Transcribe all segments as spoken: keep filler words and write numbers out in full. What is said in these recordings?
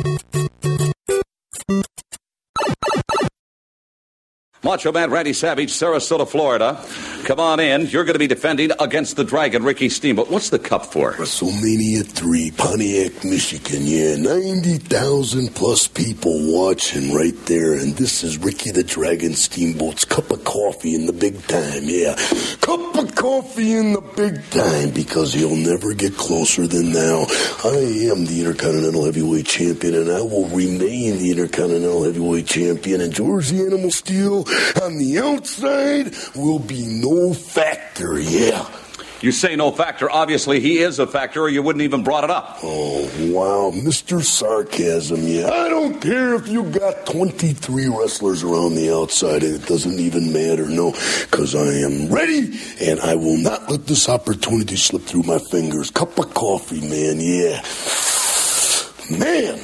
Macho Man Randy Savage, Sarasota, Florida. Come on in. You're going to be defending against the Dragon, Ricky Steamboat. What's the cup for? WrestleMania three, Pontiac, Michigan. Yeah, ninety thousand plus people watching right there. And this is Ricky the Dragon Steamboat's cup of coffee in the big time. Yeah, cup of coffee in the big time, because he'll never get closer than now. I am the Intercontinental Heavyweight Champion, and I will remain the Intercontinental Heavyweight Champion. And George the Animal Steel on the outside will be no factor, yeah. You say no factor. Obviously, he is a factor, or you wouldn't even brought it up. Oh, wow, Mister Sarcasm, yeah. I don't care if you got twenty-three wrestlers around the outside. It doesn't even matter, no, because I am ready, and I will not let this opportunity slip through my fingers. Cup of coffee, man, yeah. Man.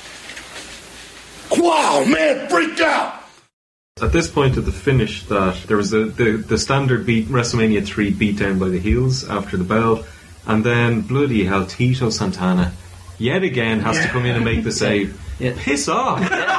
Wow, man, freak out. At this point of the finish, that there was a, the, the standard beat WrestleMania three beatdown by the heels after the bell, and then bloody hell, Tito Santana yet again has yeah. to come in and make the save. Yeah. Piss off!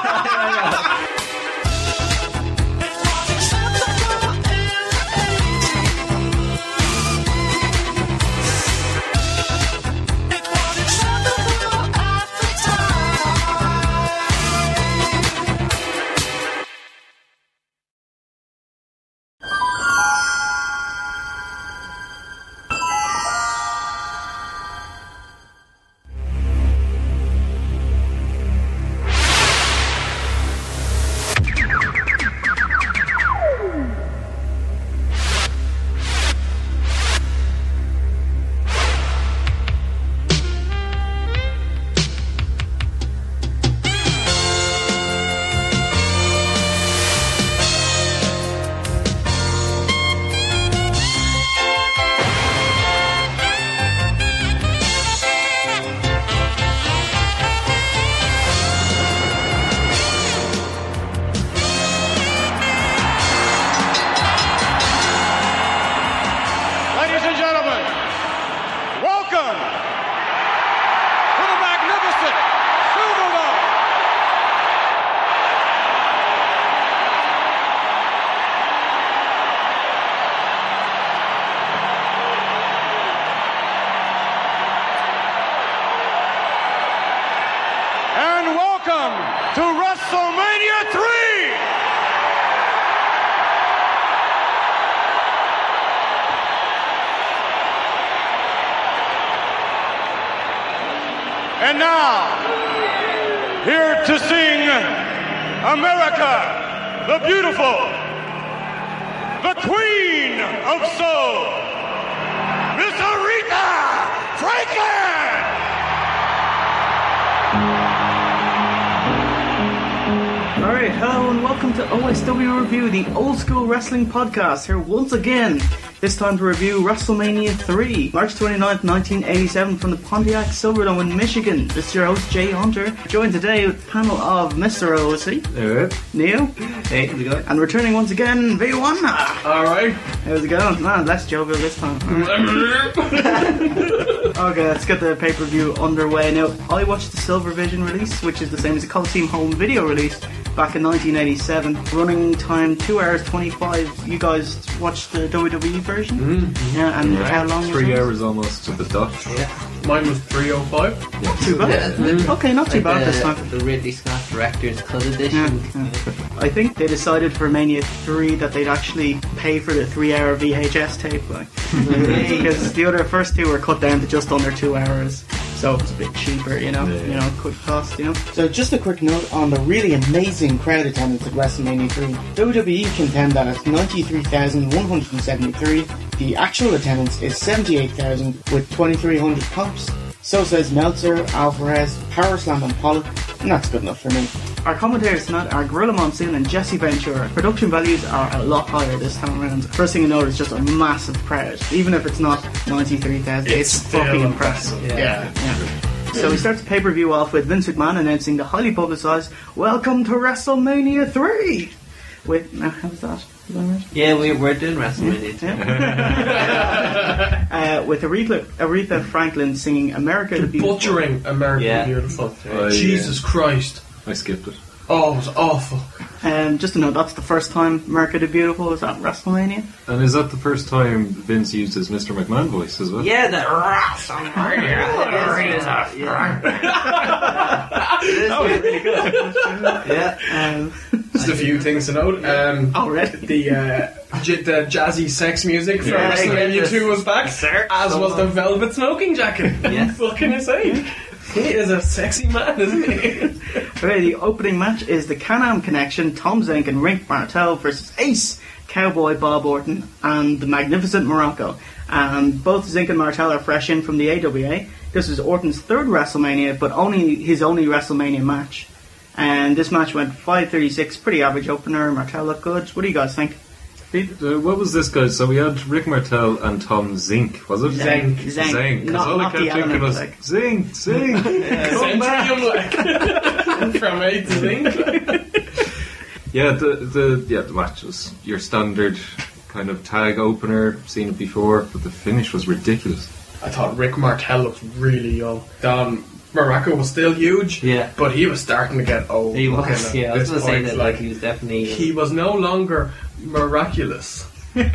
to WrestleMania three! And now, here to sing America, the beautiful, the queen of soul, Miss Aretha Franklin! Alright, hello and welcome to O S W Review, the old school wrestling podcast, here once again. This time to review WrestleMania three, March twenty-ninth, nineteen eighty-seven, from the Pontiac Silverdome in Michigan. This is your host, Jay Hunter, joined today with a panel of Mister O C, Hello. Neil, hey, how's it going? and returning once again, V one. Alright. How's it going? Man, less jovial this time. Okay, let's get the pay-per-view underway. Now, I watched the Silver Vision release, which is the same as the Coliseum Home Video release, back in nineteen eighty-seven. Running time two hours twenty-five. You guys watched the W W E version? Mm-hmm. Yeah, and yeah. how long was it? Three hours almost to the dot. Yeah. Mine was three oh five. Not too bad. Yeah, the, okay, not too like bad the, this time. The Ridley Scott Director's Cut Edition. Yeah, yeah. I think they decided for Mania three that they'd actually pay for the three hour V H S tape, like, because the other first two were cut down to just under two hours. So it's a bit cheaper, you know, yeah. you know, quick cost, you know. So just a quick note on the really amazing crowd attendance at WrestleMania three. W W E contend that at ninety-three thousand one hundred seventy-three, the actual attendance is seventy-eight thousand with twenty-three hundred comps. So says Meltzer, Alvarez, Powerslam and Pollock, and that's good enough for me. Our commentators tonight are Gorilla Monsoon and Jesse Ventura. Production values are a lot higher this time around. First thing you know is just a massive crowd. Even if it's not ninety-three thousand, it's, it's fucking impressive. Yeah. Yeah. yeah. So we start the pay-per-view off with Vince McMahon announcing the highly publicised Welcome to WrestleMania three. with no, how's that? Is that right? Yeah, we, we're doing WrestleMania too. Yeah. uh, with Aretha, Aretha Franklin singing "America the Beautiful." Butchering America Yeah. the Beautiful. Oh, Jesus yeah. Christ. I skipped it. Oh, it was awful. Um, just to know, that's the first time "America the Beautiful" was at WrestleMania. And is that the first time Vince used his Mister McMahon voice as well? Yeah, that WrestleMania. Yeah. Um, Just a few things to note. Um, Already. The, uh, j- the jazzy sex music from Yeah, WrestleMania yes. two was back, Sir, as so was the much. velvet smoking jacket. Yes. What can I say? He is a sexy man, isn't he? Okay, the opening match is the Can-Am Connection, Tom Zenk and Rick Martel versus Ace, Cowboy Bob Orton, and the Magnificent Morocco. And both Zenk and Martel are fresh in from the A W A. This is Orton's third WrestleMania, but only his only WrestleMania match. And this match went five thirty-six, pretty average opener. Martel looked good. What do you guys think? Uh, what was this guy? So we had Rick Martel and Tom Zink, was it? Zenk. Zenk. Zink. 'Cause Not- all I not kept the thinking element, was like. Zink, Zink. Come back. Centurion like from A to Z. Yeah, the the yeah the match was your standard kind of tag opener. Seen it before, but the finish was ridiculous. I thought Rick Martel looked really young. Don Morocco was still huge, Yeah. but he was starting to get old. He looking was, at yeah, I was this going to say point, that, like, he was definitely... he was no longer miraculous. Can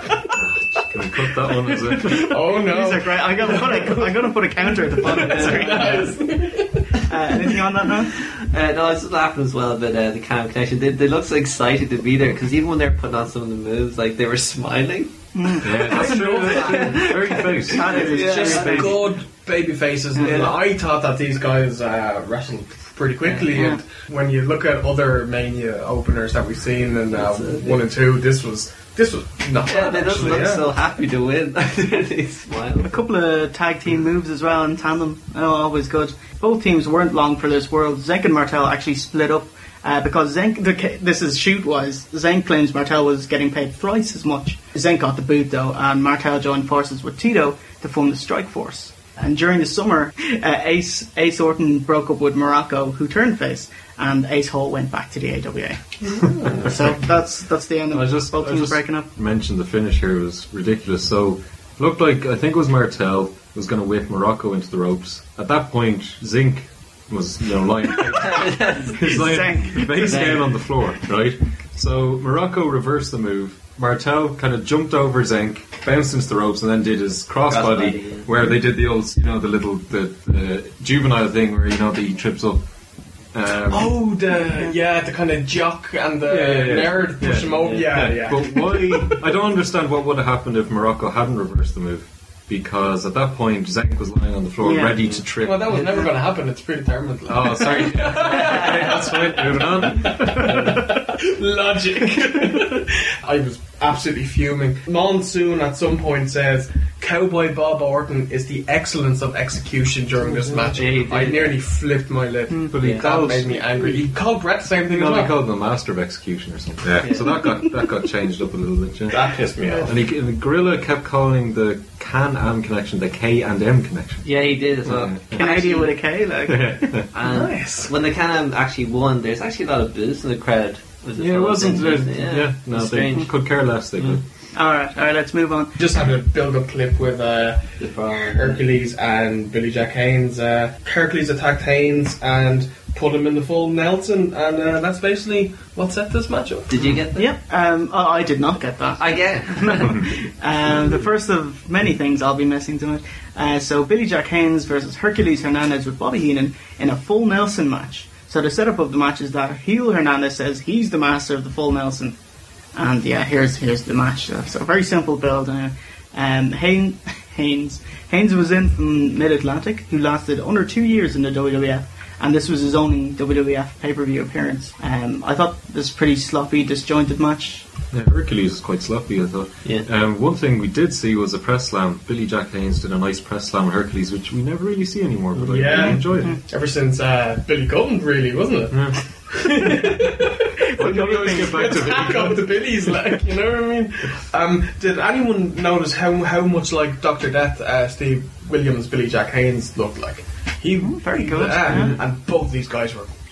we cut that one? Is it? Oh These are no! great. I'm gonna put a, I'm gonna put a counter at the bottom of the screen. Uh, anything on that note? Uh, no, I was just laughing as well about uh, the Can-Am Connection. They, they looked so excited to be there, because even when they were putting on some of the moves, like, they were smiling. Yeah, that's true. Very face. That is Yeah. Just very good baby faces. And Yeah. I thought that these guys uh, wrestled pretty quickly. Yeah. And when you look at other Mania openers that we've seen in uh, That's it, one and two, this was this was not Yeah, bad. they just actually, look yeah. so happy to win. They smile. A couple of tag team moves as well in tandem. Oh, always good. Both teams weren't long for this world. Zenk and Martel actually split up uh, because Zenk, the, ca- this is shoot wise, Zenk claims Martel was getting paid thrice as much. Zenk got the boot though, and Martel joined forces with Tito to form the Strike Force. And during the summer, uh, Ace Ace Orton broke up with Morocco, who turned face, and Ace Hall went back to the A W A. So that's that's the end of I just, both I teams just breaking up. mentioned the finish here was ridiculous. So, looked like, I think it was Martel was going to whip Morocco into the ropes. At that point, Zink was, you know, lying, he was lying Zenk. face down on the floor, right? So, Morocco reversed the move. Martel kind of jumped over Zenk, bounced into the ropes, and then did his crossbody, Crossbody, yeah. where they did the old, you know, the little, the, the juvenile thing where, you know, that he trips up. Um, Oh, the yeah, the kind of jock and the nerd push him over. Yeah, yeah. But why? I don't understand what would have happened if Morocco hadn't reversed the move. Because at that point, Zenk was lying on the floor, Yeah. ready to trip. Well, that was never going to happen. It's predetermined. Like. Oh, sorry. Okay, that's fine. Moving on. Logic. I was absolutely fuming. Monsoon at some point says Cowboy Bob Orton is the excellence of execution during this match. Yeah, he did. I nearly flipped my lip. But he Yeah. That called, made me angry. He called Brett the same thing no, as he well. called him the master of execution or something. Yeah. So that got that got changed up a little bit. Yeah. That pissed me off. And, he, and the Gorilla kept calling the Can-Am connection the K and M connection. Yeah, he did as well. Yeah. Canadian with a K, like. And Nice. when the Can-Am actually won, there's actually a lot of boos in the crowd. Was Yeah, it full of wasn't. things, Uh, wasn't it? yeah, no, It's they strange. could care less. They could. Alright, alright, let's move on. Just had a build-up clip with uh, The problem. Hercules and Billy Jack Haynes. Uh, Hercules attacked Haynes and put him in the full Nelson, and uh, that's basically what set this match up. Did you get that? Yep, um, oh, I did not get that. I get it. Um, the first of many things I'll be missing tonight. Uh, so Billy Jack Haynes versus Hercules Hernandez with Bobby Heenan in a full Nelson match. So the setup of the match is that heel Hernandez says he's the master of the full Nelson. And yeah, here's here's the match. So, so very simple build. Uh, um, Haynes, Haynes Haynes was in from Mid Atlantic, who lasted under two years in the W W F, and this was his only W W F pay per view appearance. Um, I thought this was a pretty sloppy, disjointed match. Yeah, Hercules was quite sloppy, I thought. Yeah. Um, one thing we did see was a press slam. Billy Jack Haynes did a nice press slam with Hercules, which we never really see anymore, but I Yeah. really enjoyed it. Ever since uh, Billy Gunn, really, wasn't it? Yeah. Why do we always get back to Attack Billy of the Billies, like, you know what I mean? Um, did anyone notice how how much like Doctor Death, uh, Steve Williams, Billy Jack Haynes looked like? He very good, yeah, yeah. and both these guys were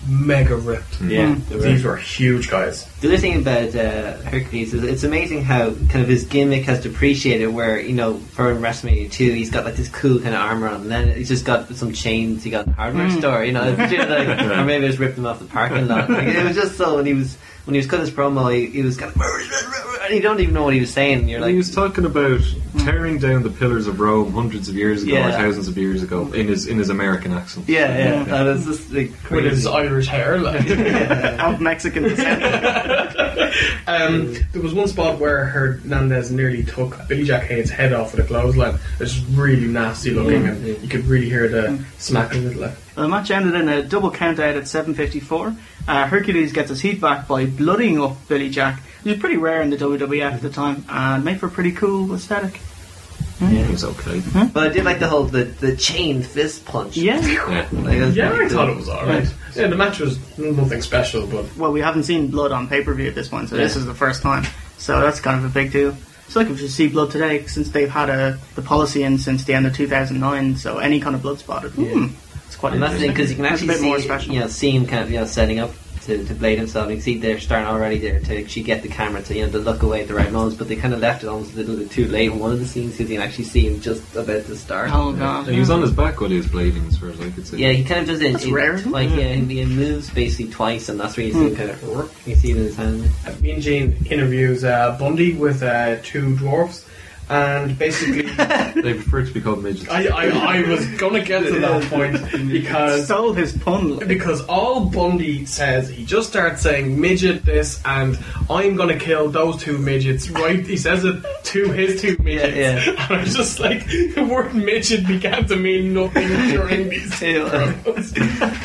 mega ripped. Yeah. These were huge guys. The other thing about uh, Hercules is it's amazing how kind of his gimmick has depreciated. Where you know, for WrestleMania two, he's got like this cool kind of armor on, and then he's just got some chains he got in the hardware Mm. store. You know, it's just like, or maybe just ripped him off the parking lot. Like, it was just so when he was when he was cutting his promo, he, he was kind of and you don't even know what he was saying. You're And like, he was talking about tearing down the pillars of Rome hundreds of years ago Yeah. or thousands of years ago in his in his American accent. yeah, yeah, and it's just like With his crazy. Irish hair, like. Of Mexican descent. Um, there was one spot where Hernandez nearly took Billy Jack Haynes' head off with a clothesline. It's really nasty looking, and you could really hear the smacking of it. Like. The match ended in a double count out at seven fifty-four. Uh, Hercules gets his heat back by bloodying up Billy Jack, which was pretty rare in the W W F at the time, and made for a pretty cool aesthetic. It was okay. But I did like the whole the, the chain fist punch. Yeah. Yeah. Like, it was Yeah, pretty I cool. thought it was alright. Yeah, the match was nothing special, but Well, we haven't seen blood on pay-per-view at this point, so this Yeah. is the first time. So that's kind of a big deal. It's like if you see blood today, since they've had a, the policy in since the end of two thousand nine, so any kind of blood spotted. Hmm, it's quite And that's the thing, interesting. because you can That's actually a bit see, more special. you know, see him kind of, you know, setting up to, to blade himself. You can see they're starting already there to actually get the camera to, you know, to look away at the right moments, but they kind of left it almost a little bit too late in one of the scenes because you can actually see him just about to start. Oh god. He was on his back while he was blading, as far as I could see. Yeah, he kind of does it. That's it- rare, isn't it? Like, yeah, he, he moves basically twice, and that's where you see him kind of. You see it in his hand. uh, Mean Gene interviews uh, Bundy with uh, two dwarfs, and basically, They prefer to be called midgets. I, I, I was gonna get to that point because Stole his pun. like. because all Bundy says, he just starts saying midget this, and I'm gonna kill those two midgets. Right? He says it to his two midgets, Yeah, and I was just like, the word midget began to mean nothing during these promos.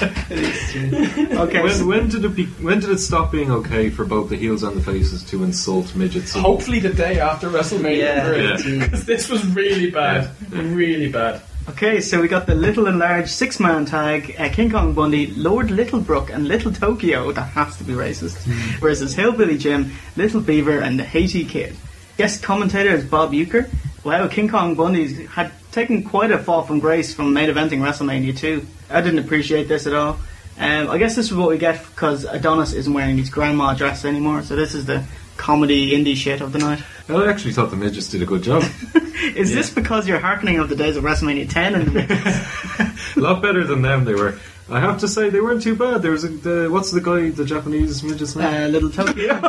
Okay, When, so- when did it be? When did it stop being okay for both the heels and the faces to insult midgets? Hopefully, the day after WrestleMania, Yeah. Yeah. because this was really bad, really bad. Okay, so we got the Little and Large six-man tag, uh, King Kong Bundy, Lord Littlebrook and Little Tokyo, that has to be racist, versus Hillbilly Jim, Little Beaver and the Haiti Kid. Guest commentator is Bob Uecker. Wow, King Kong Bundy had taken quite a fall from grace from main eventing WrestleMania two. I didn't appreciate this at all. Um, I guess this is what we get because Adonis isn't wearing his grandma dress anymore, so this is the comedy indie shit of the night. I actually thought the midgets did a good job. Is this because you're hearkening of the days of WrestleMania ten and A lot better than them they were. I have to say they weren't too bad. There was a the, what's the guy, the Japanese midget's name? uh, Little Tokyo?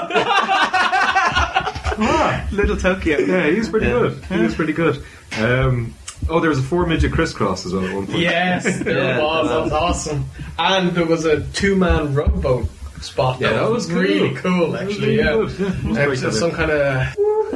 Little Tokyo. Yeah, he was pretty Yeah. good. He was pretty good. Um, oh, there was a four midget crisscross as well at one point. Yes, there Yeah. was. That was awesome. And there was a two-man rowboat spot. Yeah, that was cool. really cool, That was actually. really Yeah, good, yeah. It was Uh, very so clever. some kind of.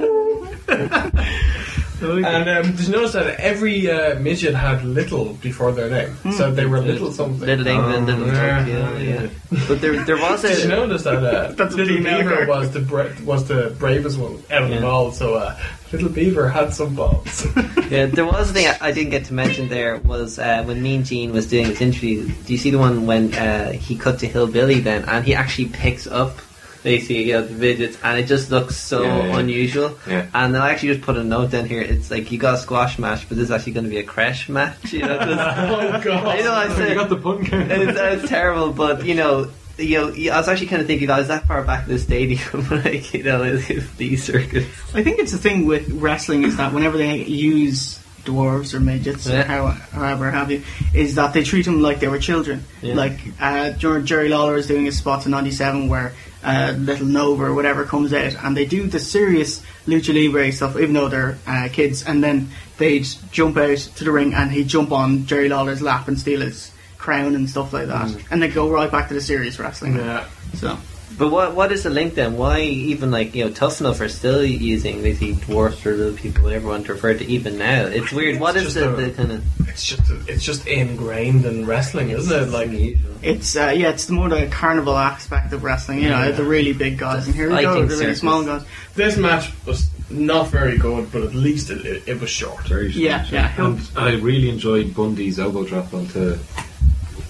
And um, did you notice that every uh, midget had little before their name? So they were little something. Little England, Oh, Little yeah. Tokyo, yeah. But there, there was Did you a. notice that uh, That's a Little female Beaver character. was the bra- was the bravest one out of them Yeah. all? So uh, Little Beaver had some balls. Yeah, there was a thing I, I didn't get to mention there was uh, when Mean Gene was doing his interview. Do you see the one when uh, he cut to Hillbilly then, and he actually picks up basically, you know, the midgets, and it just looks so Yeah, yeah. unusual. Yeah. And I actually just put a note down here. It's like you got a squash match, but this is actually going to be a crash match. You know, 'cause- Oh God! you know, I Oh, said you got the pun count. it's, it's terrible, but you know. You know, I was actually kind of thinking, I was that far back in the stadium, like, you know, if these circuits. I think it's the thing with wrestling is that whenever they use dwarves or midgets Yeah. or how, however have you, is that they treat them like they were children. Yeah. Like uh, Jer- Jerry Lawler is doing his spots in ninety-seven where uh, Little Nova or whatever comes out, and they do the serious lucha libre stuff, even though they're uh, kids, and then they'd jump out to the ring and he'd jump on Jerry Lawler's lap and steal his crown and stuff like that, and they go right back to the serious wrestling. Yeah. So. But what what is the link then? Why even like you know Tough Enough are still using basically dwarfs or little people, whatever one to refer to even now? It's weird. What It's is just the, a- the kind of It's just it's just ingrained in wrestling, isn't it? Like unusual? It's uh, yeah, it's more the carnival aspect of wrestling. You know, Yeah. the really big guys, and here we go, Fighting the really circus. small guys. this match was not very good, but at least it, it, it was short. Very Yeah, strange. yeah. And I really enjoyed Bundy's elbow drop onto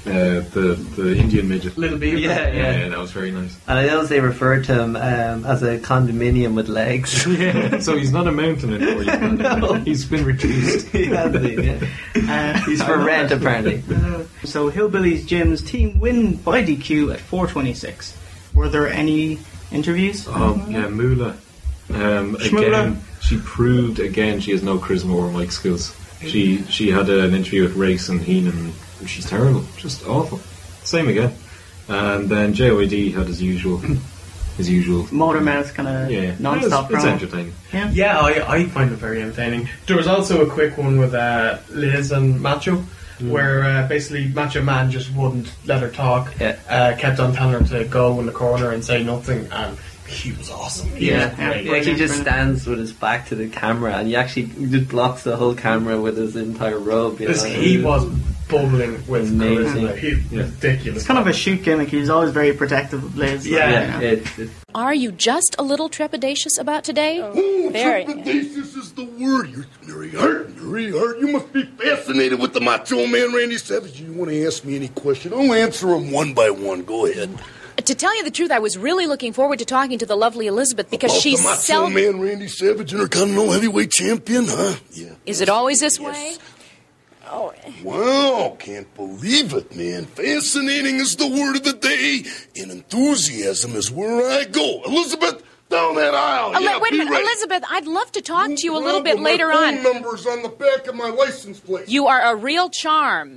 Uh, the the Indian midget. Little Beaver. Yeah, Yeah, yeah. that was very nice. And I noticed they referred to him um, as a condominium with legs. Yeah, so he's not a mountain anymore. He's, No. he's been reduced. He has been, yeah. Uh, He's for rent, apparently. so Hillbillies Jim's team win by D Q at four twenty-six. Were there any interviews? Oh yeah, Moolah. Um, Shmoolah. again, she proved again she has no charisma or mic skills. She she had an interview with Race and Heenan. She's terrible, just awful. Same again. And then J Y D had his usual, his usual Motormouth kind of yeah, non-stop It's, it's promo. entertaining. Yeah. Yeah, I, I find it very entertaining. There was also a quick one with uh, Liz and Macho, where uh, basically Macho Man just wouldn't let her talk. Yeah. Uh, kept on telling her to go in the corner and say nothing, and he was awesome. He Yeah, was yeah. great. he actually just Brilliant. stands with his back to the camera, and he actually just blocks the whole camera with his entire robe. You This- know? he was bubbling with Amazing. charisma. He, Yeah. Ridiculous. It's kind of a shoot gimmick. He's always very protective of Liz. Yeah. Yeah, you know. it, it, Are you just a little trepidatious about today? Oh, Very. trepidatious is the word. You're very hurt, very hurt. You must be fascinated with the Macho Man Randy Savage. You want to ask me any question? I'll answer them one by one. Go ahead. To tell you the truth, I was really looking forward to talking to the lovely Elizabeth because About she's the Macho seldom. Man Randy Savage, Intercontinental Heavyweight Champion, huh? Yeah. Is it always this Yes. way? Oh, Wow, can't believe it, man. Fascinating is the word of the day, and enthusiasm is where I go. Elizabeth, down that aisle. Ele- yeah, wait a be minute, right. Elizabeth. I'd love to talk to you a No little bit problem. later My phone on. number's on the back of my license plate. You are a real charm.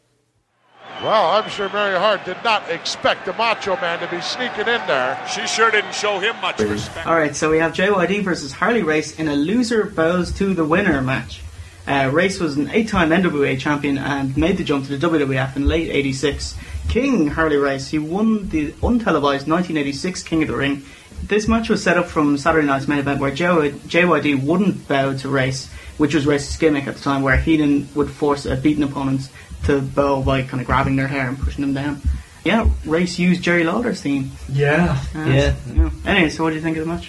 Well, I'm sure Mary Hart did not expect the Macho Man to be sneaking in there. She sure didn't show him much respect. All right, so we have J Y D versus Harley Race in a loser bows to the winner match. Uh, Race was an eight-time N W A champion and made the jump to the W W F in late eighty-six. King Harley Race, he won the untelevised nineteen eighty-six King of the Ring. This match was set up from Saturday Night's main event where J Y D wouldn't bow to Race, which was Race's gimmick at the time, where Heenan would force a beaten opponent to bow by kind of grabbing their hair and pushing them down. Yeah, Race used Jerry Lawler's theme. Yeah. Uh, Yeah. yeah. Anyway, so what do you think of the match?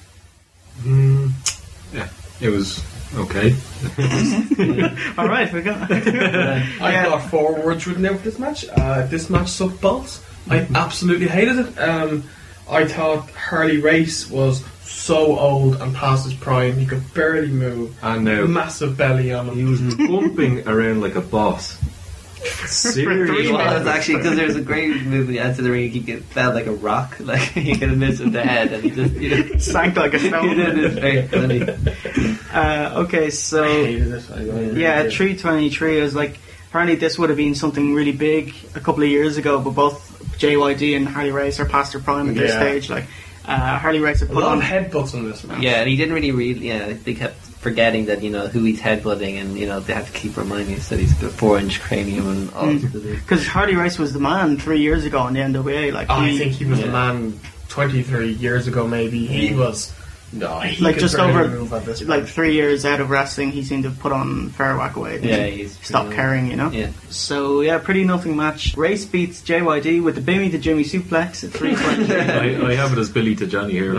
Mm, yeah, it was okay. All right, we got. I Yeah. got four words written down for this match. Uh, this match sucked balls. I absolutely hated it. Um, I thought Harley Race was so old and past his prime. He could barely move. And now Massive belly on he him. was bumping around like a boss. Seriously, He was actually, because there's a great movie Enter the Ring. He get, felt like a rock, like he could have missed with the head, and he just you know, Sank like a he stone. did it very funny. Uh, okay, I so hated it. I, I really yeah, did. at three twenty-three, I was like, apparently this would have been something really big a couple of years ago, but both J Y D and Harley Race are past their prime at this Yeah. stage. Like, uh, Harley Race had A put lot on of headbutts on this match. Yeah, and he didn't really read. Yeah, they kept forgetting that you know who he's headbutting, and you know they have to keep reminding us that he's got a four-inch cranium and all. Mm. this other- because Harley Race was the man three years ago in the N W A. Like, I he, think he was Yeah. the man twenty-three years ago, maybe. He was. No, he like could just barely over move at this like point. three years out of wrestling, he seemed to put on fair whack away. Yeah, he's Stop pretty- caring, you know. Yeah. So yeah, pretty nothing match. Race beats J Y D with the Bimmy to Jimmy suplex at three twenty. I, I have it as Billy to Johnny here.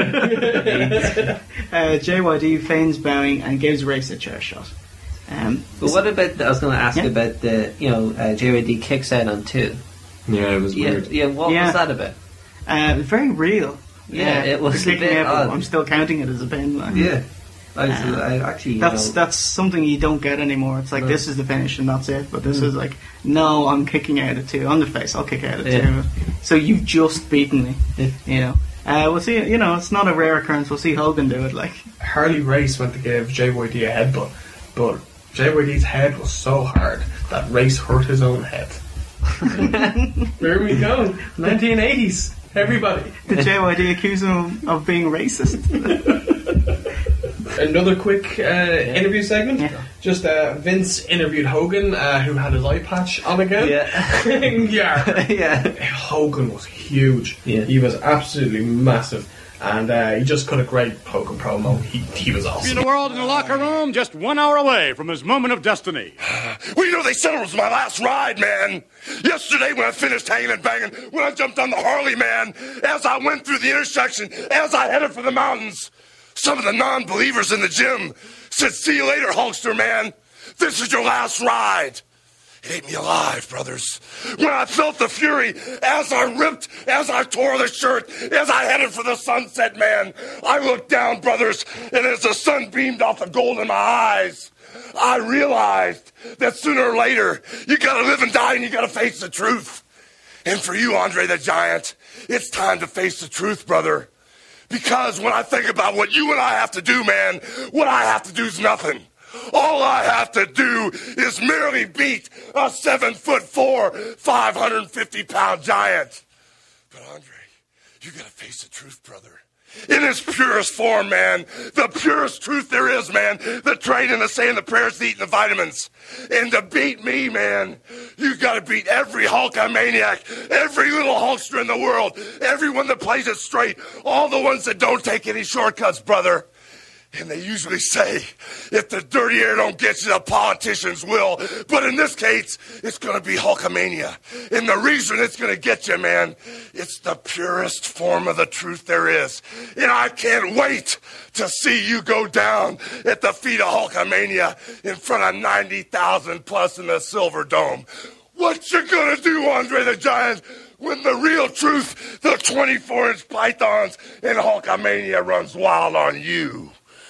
Right? uh, J Y D feigns bowing and gives Race a chair shot. Um, But what about? The, I was going to ask Yeah. about the you know uh, J Y D kicks out on two. Yeah, it was Yeah, weird. yeah. What Yeah. was that about? uh, very real. Yeah, it was Kicking a bit out, but odd. I'm still counting it as a pin. Like. Yeah, I, was, Uh, I actually you That's know, that's something you don't get anymore. It's like No. this is the finish and that's it. But this is like, no, I'm kicking out at two. I'm the face. I'll kick out at Yeah. two. So you've just beaten me. Yeah. You know. Uh, we'll see. You know, it's not a rare occurrence. We'll see Hogan do it. Like, Harley Race went to give J Y D a headbutt, but J Y D's head was so hard that Race hurt his own head. There we go. nineteen eighties. Everybody. did J Y D accuse him of being racist? Another quick uh, interview segment. Yeah. Just uh, Vince interviewed Hogan, uh, who had his eye patch on again. Yeah. yeah. yeah. Hogan was huge. Yeah. He was absolutely massive. And uh, he just cut a great Hogan promo. He, he was awesome. In the world in the locker room, just one hour away from his moment of destiny. Well, you know, they said it was my last ride, man. Yesterday when I finished hanging and banging, when I jumped on the Harley, man, as I went through the intersection, as I headed for the mountains, some of the non-believers in the gym said, "See you later, Hulkster, man. This is your last ride." ate me alive, brothers. When I felt the fury, as I ripped, as I tore the shirt, as I headed for the sunset, man, I looked down, brothers, and as the sun beamed off the gold in my eyes, I realized that sooner or later, you gotta live and die and you gotta face the truth. And for you, Andre the Giant, it's time to face the truth, brother. Because when I think about what you and I have to do, man, what I have to do is nothing. All I have to do is merely beat a seven foot four, five hundred fifty pound giant. But Andre, you gotta face the truth, brother. In its purest form, man. The purest truth there is, man. The training, the saying, the prayers, the eating, the vitamins. And to beat me, man, you gotta beat every Hulkamaniac, every little Hulkster in the world, everyone that plays it straight, all the ones that don't take any shortcuts, brother. And they usually say, if the dirty air don't get you, the politicians will. But in this case, it's going to be Hulkamania. And the reason it's going to get you, man, it's the purest form of the truth there is. And I can't wait to see you go down at the feet of Hulkamania in front of ninety thousand plus in the Silver Dome. What you going to do, Andre the Giant, when the real truth, the twenty-four inch pythons and Hulkamania runs wild on you?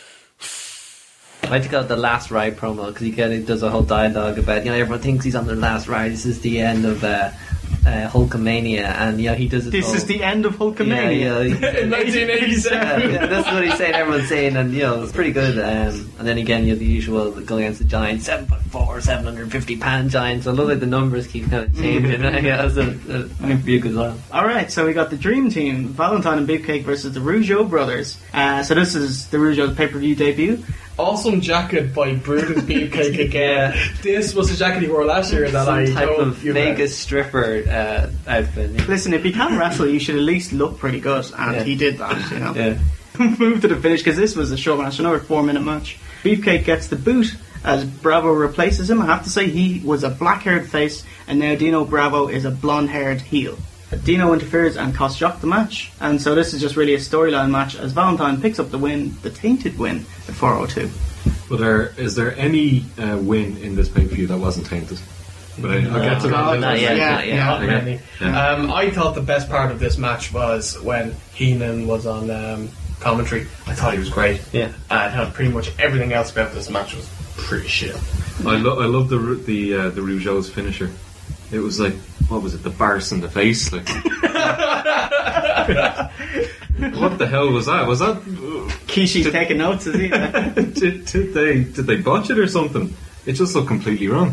I like to call it the last ride promo because he kind of does a whole dialogue about, you know, everyone thinks he's on their last ride. This is the end of uh, uh, Hulkamania, and yeah, he does it. This all. is the end of Hulkamania. Yeah, yeah, In nineteen eighty-seven. yeah, that's what he's saying. Everyone's saying, and you know, it's pretty good. Um, and then again, you have the usual going against the Giants, seven foot four, seven hundred fifty pound Giants. I love that the numbers keep kind of changing. yeah, that's a, a, a pretty good one. All right, so we got the Dream Team, Valentine and Beefcake versus the Rougeau brothers. Uh, so this is the Rougeau's pay-per-view debut. Awesome jacket by Brutus Beefcake again. Yeah. This was the jacket he wore last year that Some I type told of you Vegas about. stripper uh, outfit. Yeah. Listen, if you can wrestle, you should at least look pretty good, and Yeah. he did that, you know. Yeah. Move to the finish, because this was a short match, another four-minute match. Beefcake gets the boot as Bravo replaces him. I have to say, he was a black-haired face, and now Dino Bravo is a blonde-haired heel. Dino interferes and costs Jock the match, and so this is just really a storyline match as Valentine picks up the win, the tainted win, at four oh two. But there, is there any uh, win in this pay-per-view that wasn't tainted? But I, I'll get to God, that. not yet, yeah, not yet. yeah. Not Okay. many. Yeah. Um, I thought the best part of this match was when Heenan was on um, commentary. I thought he was great. Yeah. I thought pretty much everything else about this match was pretty shit. I, lo- I love the Ru- the uh, the Rougeau's finisher. It was like, what was it, the barse in the face? Like, what the hell was that? Was that? Kishi's Did- taking notes, is he? did, did they did they botch it or something? It just looked completely wrong.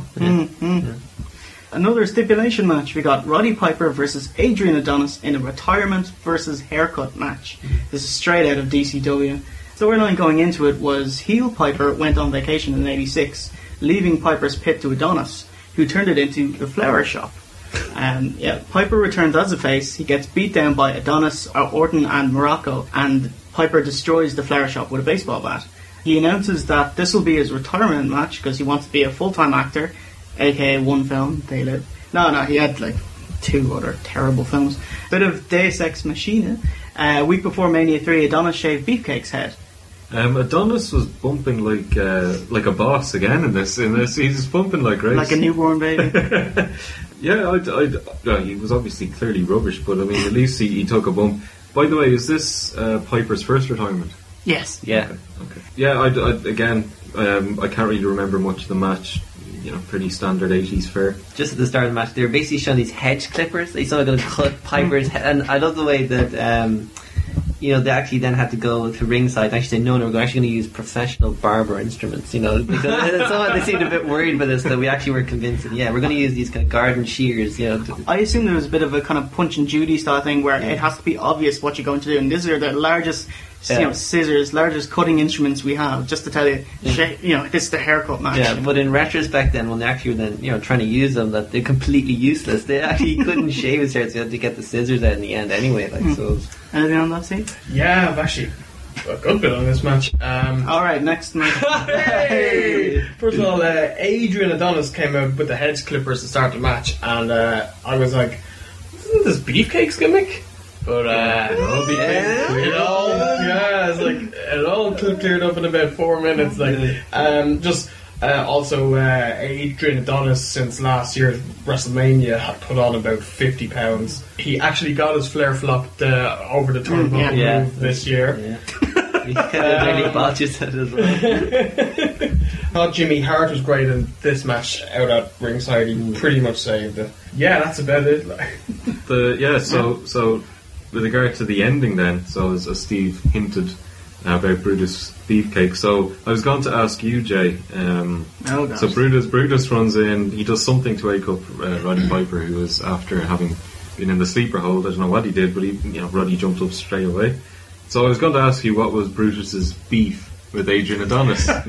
Another stipulation match. We got Roddy Piper versus Adrian Adonis in a retirement versus haircut match. This is straight out of D C W. Storyline going into it was heel Piper went on vacation in eighty-six, leaving Piper's pit to Adonis, who turned it into the flower shop. Um, yeah, Piper returns as a face. He gets beat down by Adonis, Orton, and Morocco, and Piper destroys the flower shop with a baseball bat. He announces that this will be his retirement match because he wants to be a full-time actor, aka one film, They Live. No, no, he had like two other terrible films. Bit of Deus Ex Machina. Uh, a week before Mania three, Adonis shaved Beefcake's head. Um, Adonis was bumping like uh, like a boss again in this. In this, he's bumping like race. Like a newborn baby. Yeah, I'd, I'd, well, he was obviously clearly rubbish, but I mean, at least he, he took a bump. By the way, is this uh, Piper's first retirement? Yes. Yeah. Okay. okay. Yeah, I'd, I'd, again, um, I can't really remember much of the match. You know, pretty standard eighties fare. Just at the start of the match, they were basically showing these hedge clippers. They saw going to cut Piper's head, and I love the way that um, you know they actually then had to go to ringside and actually say, no, no, we're actually going to use professional barber instruments. You know, because so they seemed a bit worried by this, that we actually were convinced that yeah, we're going to use these kind of garden shears. You know, to, I assume there was a bit of a kind of Punch and Judy style thing where Yeah. it has to be obvious what you're going to do, and these are the largest, Yeah. you know, scissors, largest cutting instruments we have, just to tell you, sh- you know, this is the haircut match. yeah, but in retrospect, then when they actually were then you know trying to use them, that they're completely useless. They actually couldn't shave his hair, so they had to get the scissors out in the end anyway. Like so. Anything on that scene? Yeah, I've actually got a good bit on this match. Um, All right, next match. Hey! First of all, uh, Adrian Adonis came out with the hedge clippers to start the match, and uh, I was like, "Isn't this Beefcake's gimmick?" But uh, It all became it all, yeah, it's like it all cl- cleared up in about four minutes. Like, um, just Uh, also, uh, Adrian Adonis, since last year's WrestleMania, had put on about fifty pounds. He actually got his flare flopped uh, over the turnbuckle Mm, yeah. move this year. Yeah. He kind of really botches it as well. I thought Jimmy Hart was great in this match out at ringside. He pretty much saved it. Yeah, that's about it. Like. The yeah, so so with regard to the ending, then, so as, as Steve hinted uh, about Brutus Beefcake. So I was going to ask you, Jay. Um, Oh, gosh. so Brutus Brutus runs in. He does something to wake up uh, Roddy Piper, who was after having been in the sleeper hold. I don't know what he did, but he, you know, Roddy jumped up straight away. So I was going to ask you, what was Brutus's beef with Adrian Adonis? I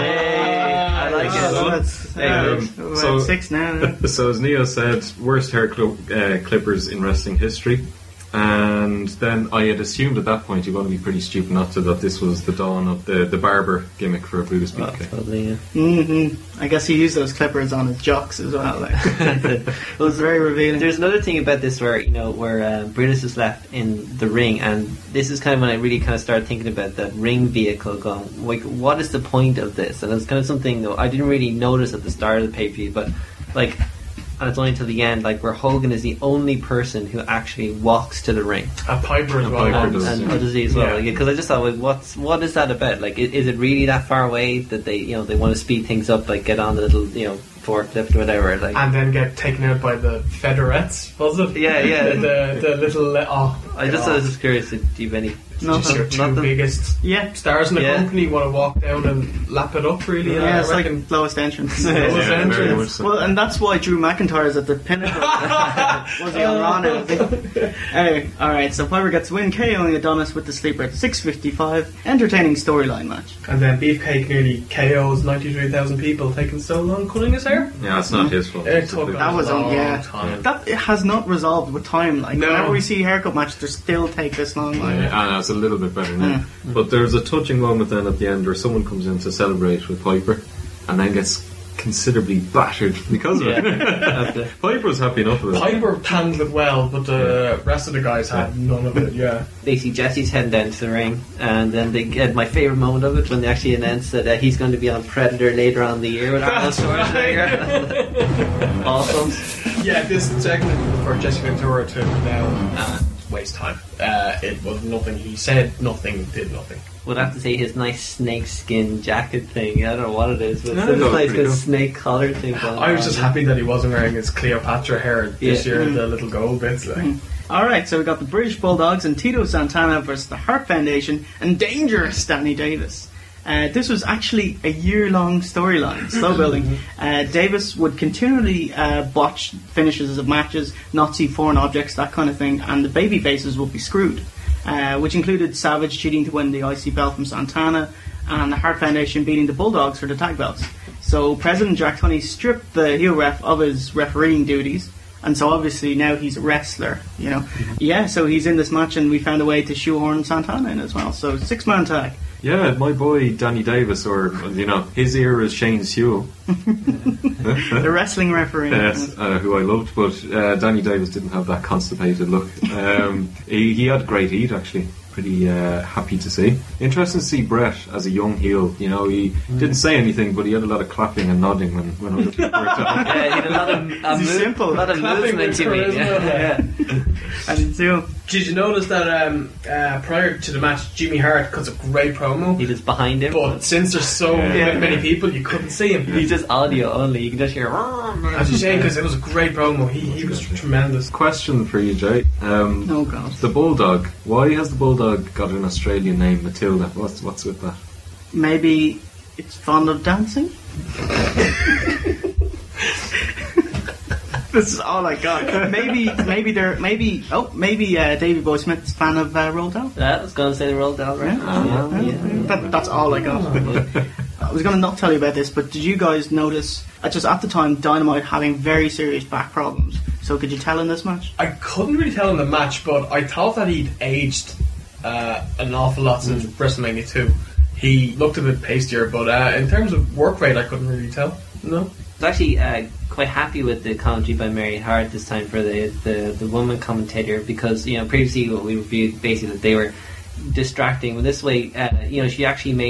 like Oh, it. that's, Um, uh, so- six now. So as Neo said, worst hair cl- uh, clippers in wrestling history. And then I had assumed at that point you're going to be pretty stupid not to that this was the dawn of the, the barber gimmick for Brutus Oh, Beefcake. probably, yeah. Mm-hmm. I guess he used those clippers on his jocks as well. Like. It was very revealing. There's another thing about this where, you know, where uh, Brutus is left in the ring, and this is kind of when I really kind of started thinking about that ring vehicle going, like, what is the point of this? And it's kind of something that I didn't really notice at the start of the pay-per-view, but, like, and it's only until the end, like, where Hogan is the only person who actually walks to the ring. And Piper as And well. Piper And, does, and yeah. others as well, Yeah. because I just thought, like, what's what is that about? Like, is, is it really that far away that they, you know, they want to speed things up, like get on the little, you know, forklift or whatever? Like, And then get taken out by the Federettes, was it? Yeah, yeah. the, the little... Oh, I just God. I was just curious if you have any. No, Just your two nothing. biggest yeah. stars in the Yeah. company want to walk down and lap it up, really. Yeah, I it's like reckon. lowest entrance. Lowest Yeah, entrance. very much so. Well, and that's why Drew McIntyre is at the pinnacle. Was he on Raw now? I think? Anyway, alright, so Piper gets win, KOing Adonis with the sleeper at six fifty-five. Entertaining storyline match. And then Beefcake nearly K Os ninety-three thousand people, taking so long cutting his hair. Yeah, that's not his fault. It It's a took bit- That was a on, long yeah. time. That it has not resolved with time. Like, No. whenever we see haircut matches, they still take this long. Like. Yeah, and it's a little bit better now. Mm. But there's a touching moment then at the end where someone comes in to celebrate with Piper and then gets considerably battered because of it. Okay. Piper's happy enough with it. Piper handled it well, but the rest of the guys had none of it, yeah. Basically, Jesse's heading down to the ring, and then they get my favourite moment of it when they actually announced that uh, he's going to be on Predator later on in the year with Arnold That's Schwarzenegger. Awesome. Yeah, this segment for Jesse Ventura to now uh, waste time. Uh, it was nothing. He said nothing, did nothing. Would have to say his nice snake skin jacket thing. I don't know what it is, but No, it's that this was nice pretty good cool. snake collar thing. going I was on. just happy that he wasn't wearing his Cleopatra hair this Yeah. year, the little gold bits. Like. Alright, so we got the British Bulldogs and Tito Santana versus the Hart Foundation and Dangerous Danny Davis. Uh, this was actually a year-long storyline, slow building. Uh, Davis would continually uh, botch finishes of matches, not see foreign objects, that kind of thing, and the baby faces would be screwed, uh, which included Savage cheating to win the I C belt from Santana, and the Hart Foundation beating the Bulldogs for the tag belts. So President Jack Tunney stripped the heel ref of his refereeing duties, and so obviously now he's a wrestler, you know. Yeah, so he's in this match, and we found a way to shoehorn Santana in as well. So six-man tag. Yeah, my boy Danny Davis, or, you know, his era is Shane Sewell. The wrestling referee. Yes, uh, who I loved, but uh, Danny Davis didn't have that constipated look. Um, he, he had great heat, actually. Pretty uh, happy to see. Interesting to see Brett as a young heel. You know, he didn't say anything, but he had a lot of clapping and nodding when, when other people were talking. Yeah, he had a lot of, uh, He's move- simple. a lot of Clapping movement with to me. charisma. Yeah. Yeah. I did too. Did you notice that um, uh, prior to the match, Jimmy Hart cuts a great promo, He was behind him. but since there's so Yeah. many people, you couldn't see him. He's just audio only. You can just hear. That's a shame because it was a great promo. He, he was tremendous. Question for you, Jay. Um, Oh god. The Bulldog. Why has the Bulldog got an Australian name, Matilda? What's what's with that? Maybe it's fond of dancing? This is all I got. Maybe, maybe they're, maybe, oh, maybe uh, Davey Boy Smith's a fan of uh, Roald Dahl. That was going to say the roll down, right? Yeah, yeah, yeah. That, that's all I got. I was going to not tell you about this, but did you guys notice, uh, just at the time, Dynamite having very serious back problems? So could you tell in this match? I couldn't really tell in the match, but I thought that he'd aged uh, an awful lot since WrestleMania two. He looked a bit pastier, but uh, in terms of work rate, I couldn't really tell. No. I was actually uh, quite happy with the commentary by Mary Hart this time for the, the, the woman commentator, because, you know, previously what we reviewed basically that they were distracting. But this way, uh, you know, she actually made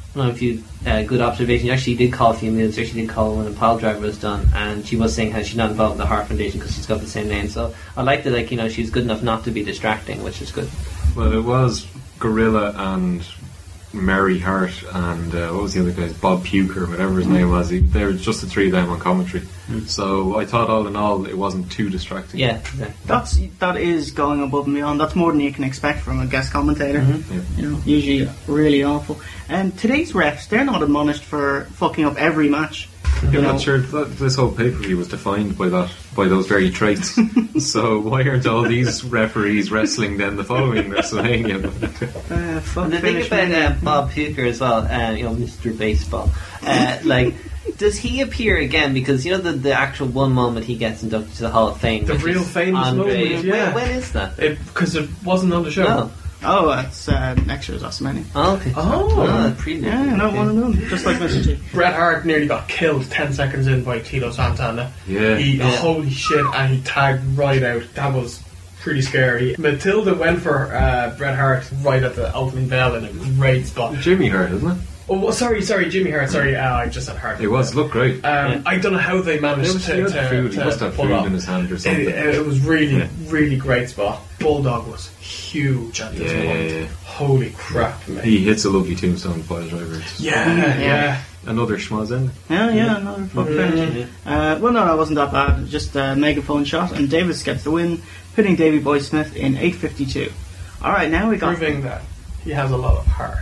I don't know if you uh, good observation. You actually did call a few moves. You actually did call when a pile driver was done, and she was saying how she's not involved in the Hart Foundation because she's got the same name. So I like that, like, you know, she's good enough not to be distracting, which is good. Well, it was Gorilla and Mary Hart and uh, what was the other guy? Bob Puker, whatever his name was. He, they were just the three of them on commentary. Mm. So I thought, all in all, it wasn't too distracting. Yeah, exactly. That's that is going above and beyond. That's more than you can expect from a guest commentator. Mm-hmm. Yeah. You know, usually really awful. And today's refs, they're not admonished for fucking up every match. I'm You not know, sure that this whole pay-per-view was defined by that, by those very traits. So why aren't all these referees wrestling then the following WrestleMania? uh, fuck And the thing finish about me. uh, Bob Puker as well, uh, you know, Mister Baseball, uh, like, does he appear again? Because you know the the actual one moment he gets inducted to the Hall of Fame, The which real is famous Andre. moment, yeah. When, when is that? Because it, it wasn't on the show. No. Oh, it's uh, next year's WrestleMania. Oh, okay. Oh. oh pre- Yeah, no, one of them. Just like Mister T. Bret Hart nearly got killed ten seconds in by Tito Santana. Yeah. He, Yeah. Holy shit, and he tagged right out. That was pretty scary. Matilda went for uh, Bret Hart right at the opening bell in a great spot. Jimmy Hart, isn't it? Oh, well, sorry, sorry, Jimmy Hart. Sorry, uh, I just said Hart. It was, looked great. Um, Yeah. I don't know how they managed It was- to, he had to, food. He to must have pull food off. in his hand or something. It, it was really, Yeah. really great spot. Bulldog was huge at this Yeah, point. yeah, yeah. Holy crap, man. He hits a lovely tombstone pile driver. It's Yeah, yeah. Another schmoz ending. Yeah, yeah, another fuck finish. Uh, well, no, that wasn't that bad. Just a megaphone shot, and Davis gets the win, hitting Davey Boy Smith in eight fifty-two. All right, now we got Proving that he has a lot of heart.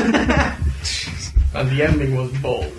And the ending was bold.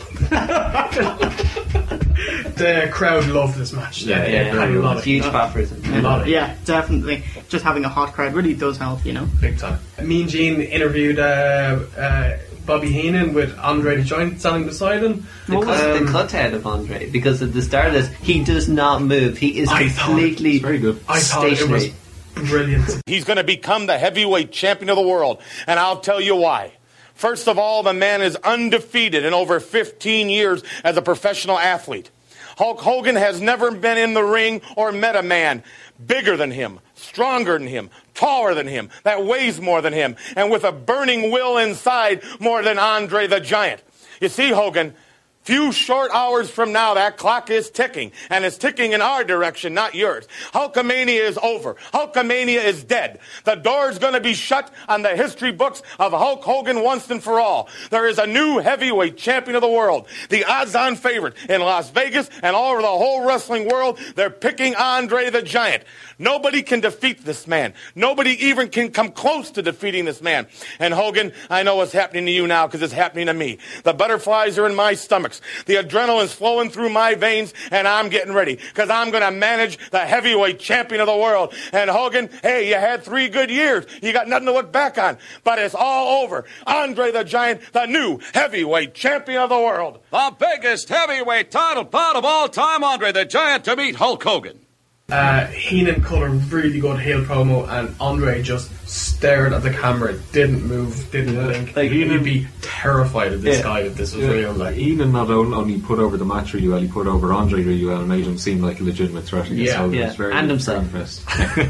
The crowd loved this match. Yeah, They yeah, had yeah. a lot of Huge a poppers. lot of Yeah, definitely. Just having a hot crowd really does help, you know. big time. Mean Gene interviewed uh, uh, Bobby Heenan with Andre the Giant standing beside him. The, Um, cut, the cutout of Andre, because at the start of this, he does not move. He is I thought- completely It's very good. I thought it was stationary. brilliant. He's going to become the heavyweight champion of the world, and I'll tell you why. First of all, the man is undefeated in over fifteen years as a professional athlete. Hulk Hogan has never been in the ring or met a man bigger than him, stronger than him, taller than him, that weighs more than him, and with a burning will inside more than Andre the Giant. You see, Hogan, few short hours from now, that clock is ticking, and it's ticking in our direction, not yours. Hulkamania is over. Hulkamania is dead. The door's going to be shut on the history books of Hulk Hogan once and for all. There is a new heavyweight champion of the world, the odds-on favorite in Las Vegas and all over the whole wrestling world. They're picking Andre the Giant. Nobody can defeat this man. Nobody even can come close to defeating this man. And Hogan, I know what's happening to you now because it's happening to me. The butterflies are in my stomachs. The adrenaline's flowing through my veins, and I'm getting ready because I'm going to manage the heavyweight champion of the world. And Hogan, hey, you had three good years. You got nothing to look back on. But it's all over. Andre the Giant, the new heavyweight champion of the world. The biggest heavyweight title bout of all time, Andre the Giant to meet Hulk Hogan. Uh, Heenan cut a really good heel promo, and Andre just stared at the camera, didn't move, didn't blink. Like, He'd Heenan- be terrified of this Yeah. guy if this was Yeah. real. Like, Heenan not on- only put over the match really well, he put over Andre really well and made him seem like a legitimate threat against Yeah. Hogan. Yeah. It was very And himself. impressed.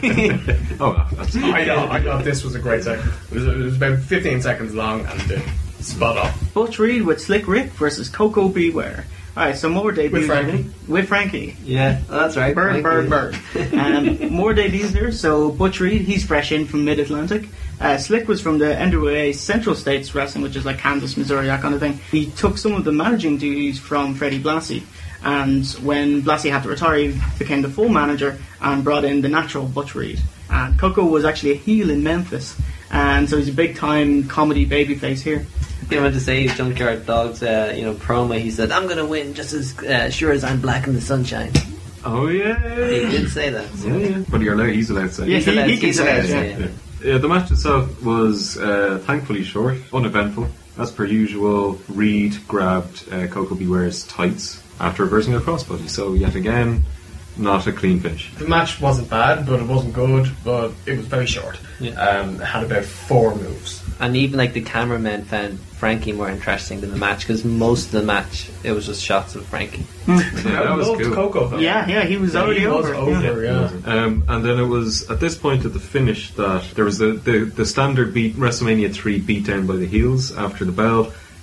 Oh, absolutely. I thought, I thought this was a great segment. It was, it was about fifteen seconds long and uh, spot on. Butch Reed with Slick Rick versus Coco Beware. Alright, so more debuts. With Frankie. With Frankie. Yeah, that's right. Bird, Thank bird, you. bird. Um, more debuts here. So Butch Reed, he's fresh in from Mid-Atlantic. Uh, Slick was from the N W A Central States Wrestling, which is like Kansas, Missouri, that kind of thing. He took some of the managing duties from Freddie Blassie. And when Blassie had to retire, he became the full manager and brought in the natural Butch Reed. And Coco was actually a heel in Memphis. And so he's a big-time comedy babyface here. He went to say Junkyard Dog's, uh, you know, promo. He said, "I'm going to win just as uh, sure as I'm black in the sunshine." Oh, yeah. He did say that. So. Yeah, yeah. But you're allowed, he's allowed to say Yeah, it. he, he can he's say allowed it, to yeah. say it. Yeah, the match itself was uh, thankfully short, uneventful. As per usual, Reed grabbed uh, Coco Beware's tights after reversing a crossbody. So yet again, not a clean finish. The match wasn't bad, but it wasn't good, but it was very short. Yeah. Um, it had about four moves. And even like the cameramen found Frankie more interesting than the match because most of the match it was just shots of Frankie. Yeah, I that was loved cool. Coco though. Yeah, yeah, he was Yeah, already he was over. over, yeah. yeah. Um, and then it was at this point at the finish that there was the, the, the standard beat WrestleMania three beatdown by the heels after the bell.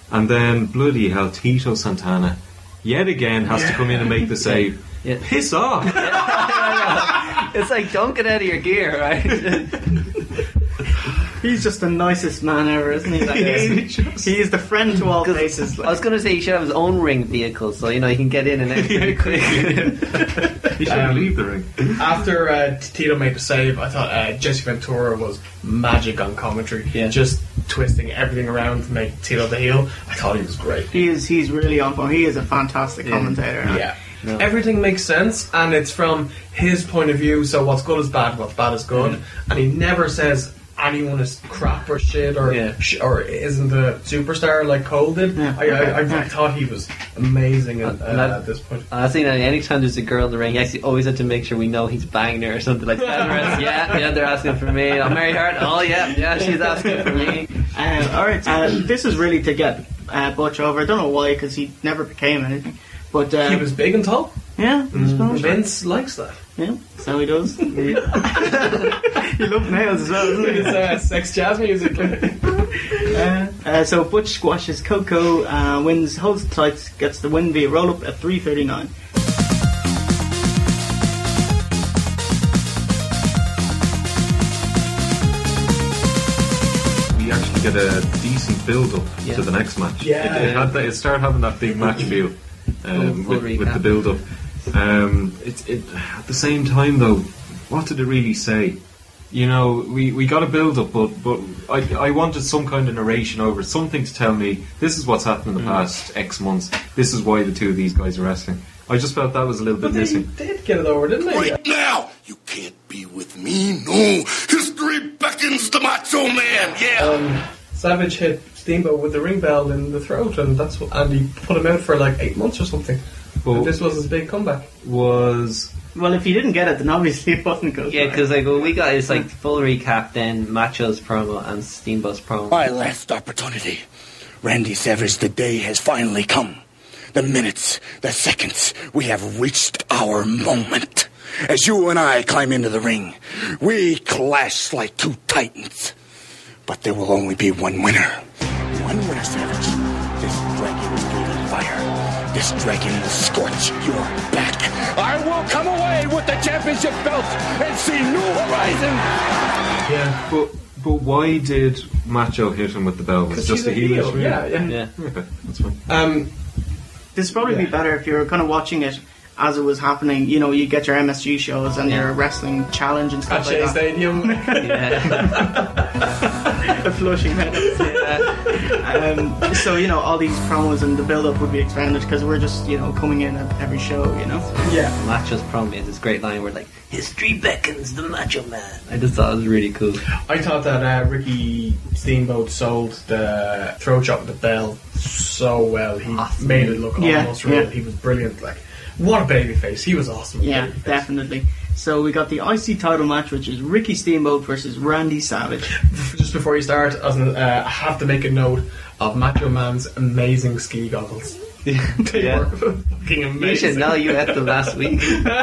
And then, bloody hell, Tito Santana, yet again, has yeah. to come in and make the save. Yeah. Piss off! It's like, don't get out of your gear, right? He's just the nicest man ever, isn't he? Like, he, he is the friend to all faces. Like. I was going to say he should have his own ring vehicle, so you know he can get in and out pretty quick. He should um, leave the ring. After uh, Tito made the save, I thought uh, Jesse Ventura was magic on commentary, yeah. just twisting everything around to make Tito the heel. I thought he was great. He is. He's really on point. He is a fantastic yeah. commentator. Yeah. No. Everything makes sense, and it's from his point of view. So what's good is bad, what's bad is good, mm. and he never says anyone is crap or shit or yeah. sh- or isn't a superstar like Cole did. Yeah. I, I, I, I thought he was amazing at, uh, at this point. I think that anytime there's a girl in the ring, he actually always had to make sure we know he's banging her or something like that. yeah, yeah, they're asking for me. I'm Mary Hart. Oh yeah, yeah, she's asking for me. Uh, all right, uh, this is really to get uh, Butch over. I don't know why, because he never became anything. But uh, he was big and tall. Yeah, mm. Vince likes that. Yeah, so he does. He loves nails as well, doesn't he? It's uh, sex jazz music. uh, uh, so Butch squashes Coco, uh, wins, holds it tight, gets the win via roll up at three thirty-nine. We actually get a decent build up yeah. to the next match. Yeah, it, it had that. It started having that big match feel um, full, full with, with the build up. Um, it, it, at the same time, though, what did it really say? You know, we, we got a build up, but but I I wanted some kind of narration over something to tell me this is what's happened in the mm. past X months. This is why the two of these guys are wrestling. I just felt that was a little but bit they, missing. They did get it over, didn't they? Right now, you can't be with me. No, history beckons the Macho Man. Yeah. Um, Savage hit Steamboat with the ring bell in the throat, and that's what, and he put him out for like eight months or something. But this was his big comeback. Was well, if he didn't get it, then obviously it wasn't good. Yeah, because like well, we got his like full recap, then Macho's promo and Steamboat's promo. My last opportunity, Randy Savage. The day has finally come. The minutes, the seconds, we have reached our moment. As you and I climb into the ring, we clash like two titans. But there will only be one winner. One winner, Savage. This dragon is breathing fire. This dragon will scorch your back. I will come away with the championship belt and see new horizon. Yeah, but but why did Macho hit him with the belt? Was it just a heel? heel. Yeah, yeah, yeah. Okay, that's fine. Um, this would probably yeah. be better if you were kind of watching it as it was happening. You know, you get your M S G shows and yeah. your wrestling challenge and stuff At like Shea that. Stadium. The Flushing Meadows. Yeah. Um, so you know, all these promos and the build-up would be expanded because we're just you know coming in at every show. You know. Yeah. Macho's promo is this great line where like history beckons the Macho Man. I just thought it was really cool. I thought that uh, Ricky Steamboat sold the throat chop with the bell so well. He awesome. made it look yeah, almost real. Yeah. He was brilliant. Like, what a babyface. He was awesome. Yeah, definitely. So we got the I C title match, which is Ricky Steamboat versus Randy Savage. Just before you start, I, was, uh, I have to make a note of Macho Man's amazing ski goggles. They yeah. were fucking amazing. You should know you had them last week.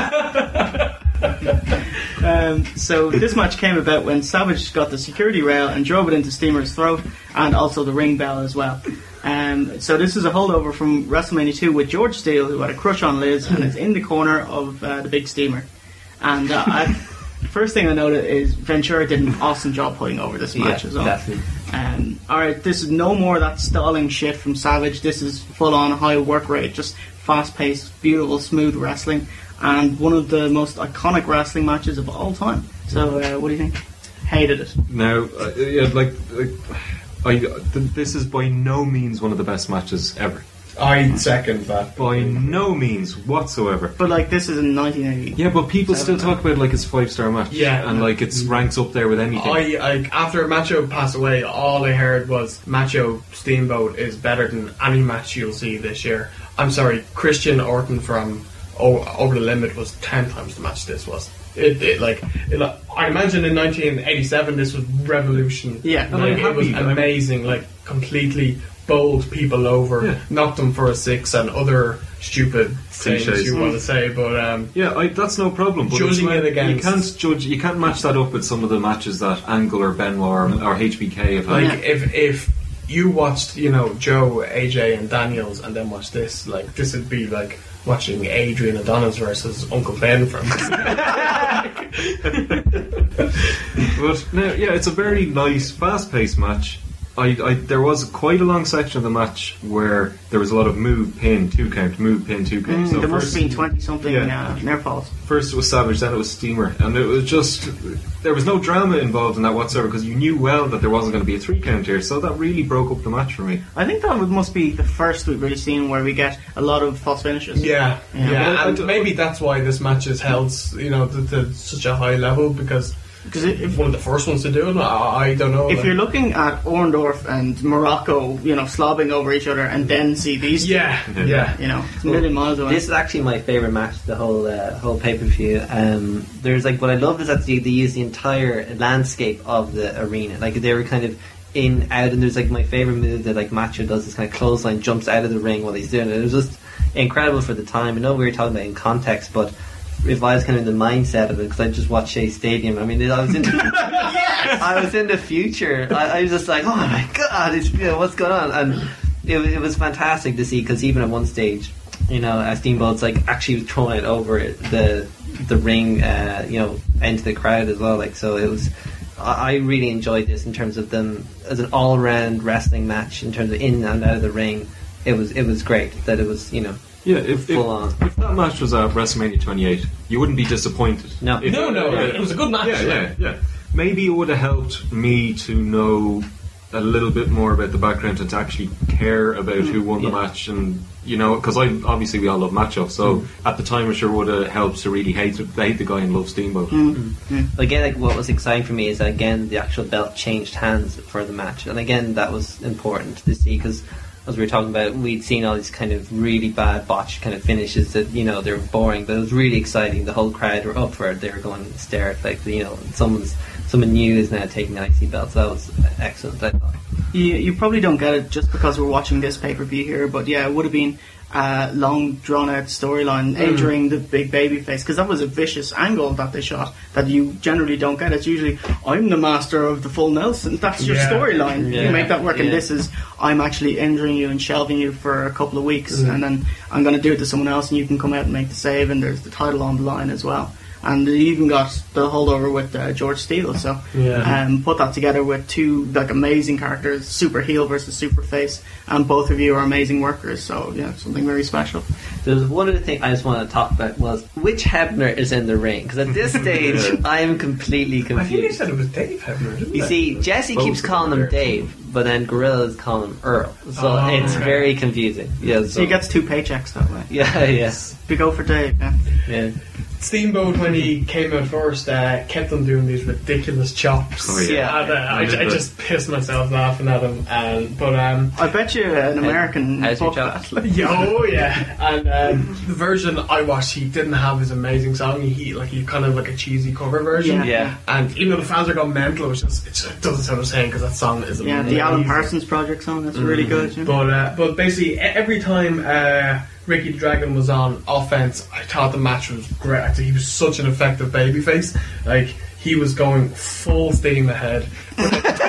um, so this match came about when Savage got the security rail and drove it into Steamer's throat, and also the ring bell as well. Um, so this is a holdover from WrestleMania two with George Steele, who had a crush on Liz, and is in the corner of uh, the big Steamer. And uh, I, first thing I noted is Ventura did an awesome job putting over this match yeah, as well. Definitely. Um, Alright, this is no more of that stalling shit from Savage. This is full on high work rate, just fast paced, beautiful, smooth wrestling, and one of the most iconic wrestling matches of all time. So, uh, what do you think? Hated it. Now, uh, yeah, like, like I, th- this is by no means one of the best matches ever. I second that. By no means whatsoever. But like this is in nineteen eighty. Yeah, but people still talk about it like it's a five star match. Yeah, and like it's ranks up there with anything. I, I after Macho passed away, all I heard was Macho Steamboat is better than any match you'll see this year. I'm sorry, Christian Orton from o- Over the Limit was ten times the match this was. It, it like it, I imagine in nineteen eighty-seven this was revolution. Yeah, like, it was amazing. Like completely bowled people over, yeah. knocked them for a six, and other stupid things Clichés. you want to say. But um, yeah, I, that's no problem. But judging like, it against, you can't judge. You can't match that up with some of the matches that Angle or Benoit or, or H B K have had. Like if if you watched, you know, Joe, A J, and Daniels, and then watch this. Like, this would be like watching Adrian Adonis versus Uncle Ben from. But no, yeah, it's a very nice, fast-paced match. I, I there was quite a long section of the match where there was a lot of move, pin, two count, move, pin, two count. Mm, so there first, must have been twenty something yeah. uh, near falls. First it was Savage, then it was Steamer, and it was just there was no drama involved in that whatsoever because you knew well that there wasn't going to be a three count here, so that really broke up the match for me. I think that must be the first we've really seen where we get a lot of false finishes. Yeah, yeah, yeah. and maybe that's why this match is held, you know, to, to such a high level because. Because if one of the first ones to do it, I, I don't know. If like. you're looking at Orndorff and Morocco, you know, slobbing over each other, and then see these, yeah, two, yeah, you know, it's a million miles away. This is actually my favorite match, the whole uh, whole pay per view. Um, there's like what I love is that they, they use the entire landscape of the arena. Like they were kind of in, out, and there's like my favorite move that like Macho does, this kind of clothesline, jumps out of the ring while he's doing it. It was just incredible for the time. I know we were talking about it in context, but. If I was kind of in the mindset of it, because I just watched Shea Stadium. I mean, I was in, the, yes! I was in the future. I, I was just like, oh my god, it's, you know, what's going on? And it, it was fantastic to see because even at one stage, you know, uh, Steamboat's like actually throwing it over the the ring, uh, you know, into the crowd as well. Like, so it was. I, I really enjoyed this in terms of them as an all round wrestling match in terms of in and out of the ring. It was it was great that it was, you know. Yeah, if, if, full on. if that match was at WrestleMania twenty-eight, you wouldn't be disappointed. No, if, no, no, yeah, it was a good match. Yeah, yeah, yeah. Maybe it would have helped me to know a little bit more about the background and to actually care about mm, who won yeah. the match, and you know, because I obviously we all love Macho, so mm. at the time it sure would have helped to really hate hate the guy and love Steamboat. Mm. Mm. Again, like what was exciting for me is that again the actual belt changed hands for the match, and again that was important to see because. As we were talking about, we'd seen all these kind of really bad botched kind of finishes that, you know, they're boring, but it was really exciting. The whole crowd were up for it. They were going hysterical. Like, you know, someone's someone new is now taking the I C belt. So that was excellent, I thought. You, you probably don't get it just because we're watching this pay-per-view here, but yeah, it would have been a long, drawn-out storyline mm. entering the big baby face, because that was a vicious angle that they shot that you generally don't get. It's usually, I'm the master of the full Nelson. That's your yeah. storyline. Yeah. You make that work, yeah. and this is, I'm actually injuring you and shelving you for a couple of weeks, mm. and then I'm going to do it to someone else, and you can come out and make the save, and there's the title on the line as well. And they even got the holdover with uh, George Steele, so yeah. um, put that together with two like amazing characters, super heel versus super face, and both of you are amazing workers, so yeah, something very special. There's one other thing I just want to talk about was which Hebner is in the ring, because at this stage I am completely confused. I think they said it was Dave Hebner, didn't You they? see, Jesse keeps calling him Dave, but then Gorilla's calling him Earl, so oh, it's okay. very confusing. Yeah, so, so he gets two paychecks that way. Yeah, yes. We go for Dave, yeah. yeah. Steamboat, when he came out first, uh, kept on doing these ridiculous chops. Oh, yeah. And, uh, I, I just pissed myself laughing at him. Um, but um, I bet you an American How's your that. Yeah, oh yeah. And um, the version I watched, he didn't have his amazing song. He, he like he kind of like a cheesy cover version. Yeah. yeah. And even though the fans are going mental, which just, it just doesn't sound the same because that song is yeah amazing. the Alan Parsons Project song. That's mm-hmm. really good. Yeah. But uh, but basically every time. Uh, Ricky the Dragon was on offense, I thought the match was great. He was such an effective babyface. Like, he was going full steam ahead with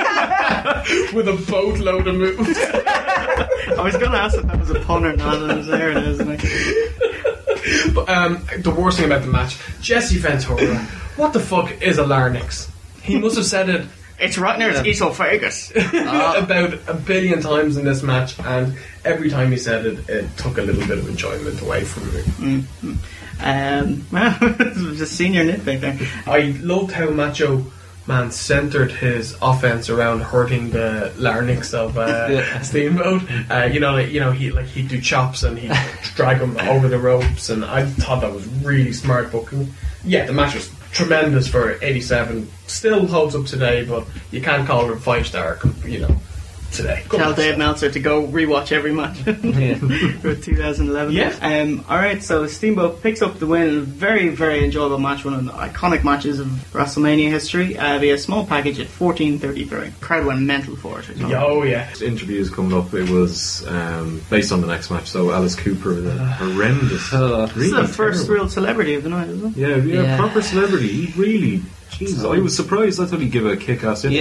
a, with a boatload of moves. I was going to ask if that was a pun or not, and it was there it is, isn't it? But um, the worst thing about the match, Jesse Ventura, what the fuck is a larynx? He must have said it It's right near its esophagus. uh, about a billion times in this match, and every time he said it, it took a little bit of enjoyment away from me. Mm-hmm. Um, well, it was a senior nitpick there. I loved how Macho Man centered his offense around hurting the larynx of uh, yeah. Steamboat. Uh, you know, like, you know, he like he'd do chops and he'd drag him over the ropes, and I thought that was really smart booking. Yeah, the match was tremendous for eighty-seven. Still holds up today, but you can't call it a five star. You know, today. Good Tell match. Dave Meltzer to go rewatch every match for two thousand eleven. Yeah. Um, all right. So Steamboat picks up the win. Very, very enjoyable match. One of the iconic matches of WrestleMania history. Uh, via a small package at fourteen thirty-three. Crowd went mental for it. Yeah, oh yeah. Interviews coming up. It was um, based on the next match. So Alice Cooper, the horrendous. Uh, really this is the first terrible. real celebrity of the night, isn't it? Yeah, yeah, Yeah. proper celebrity. He really. Jesus, I was surprised. I thought he'd give a kick-ass interview. Yeah,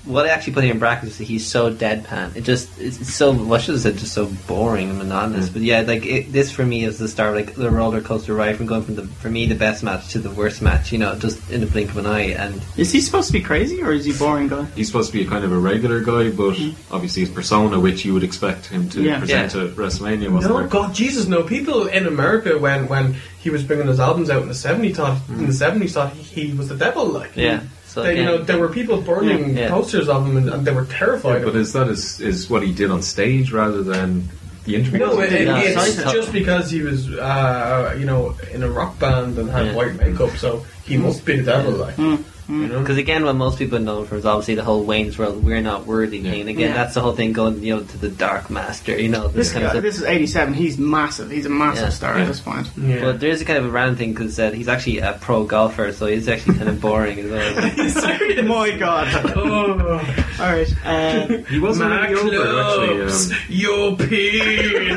what I actually put here in brackets is that he's so deadpan. It just it's, it's so what should I say, just so boring and monotonous. Mm. But yeah, like it, this for me is the start, like the roller coaster ride from going from the for me the best match to the worst match. You know, just in the blink of an eye. And is he supposed to be crazy or is he boring guy? He's supposed to be a kind of a regular guy, but mm. obviously his persona, which you would expect him to yeah. present yeah. at WrestleMania, wasn't no, there? God, Jesus, no. People in America when when he was bringing his albums out in the seventies thought mm. in the seventies thought he, he was the devil, like yeah. So they, you know, there were people burning yeah. posters of him, and, and they were terrified. Yeah, but is that is, is what he did on stage rather than the interview? No, it, it, it's just because he was, uh, you know, in a rock band and had yeah. white makeup, so he mm. must be the devil, like. Mm. You know? Because again, what most people know from is obviously the whole Wayne's World, we're not worthy yeah. thing. Again, yeah. that's the whole thing going, you know, to the Dark Master. You know, this, kind guy, of this is eighty-seven. He's massive. He's a massive yeah. star yeah. at this point. Yeah. But there is a kind of a random thing because uh, he's actually a pro golfer, so he's actually kind of boring as well. My God! Oh. All right, uh, he wasn't really over actually. Um. European.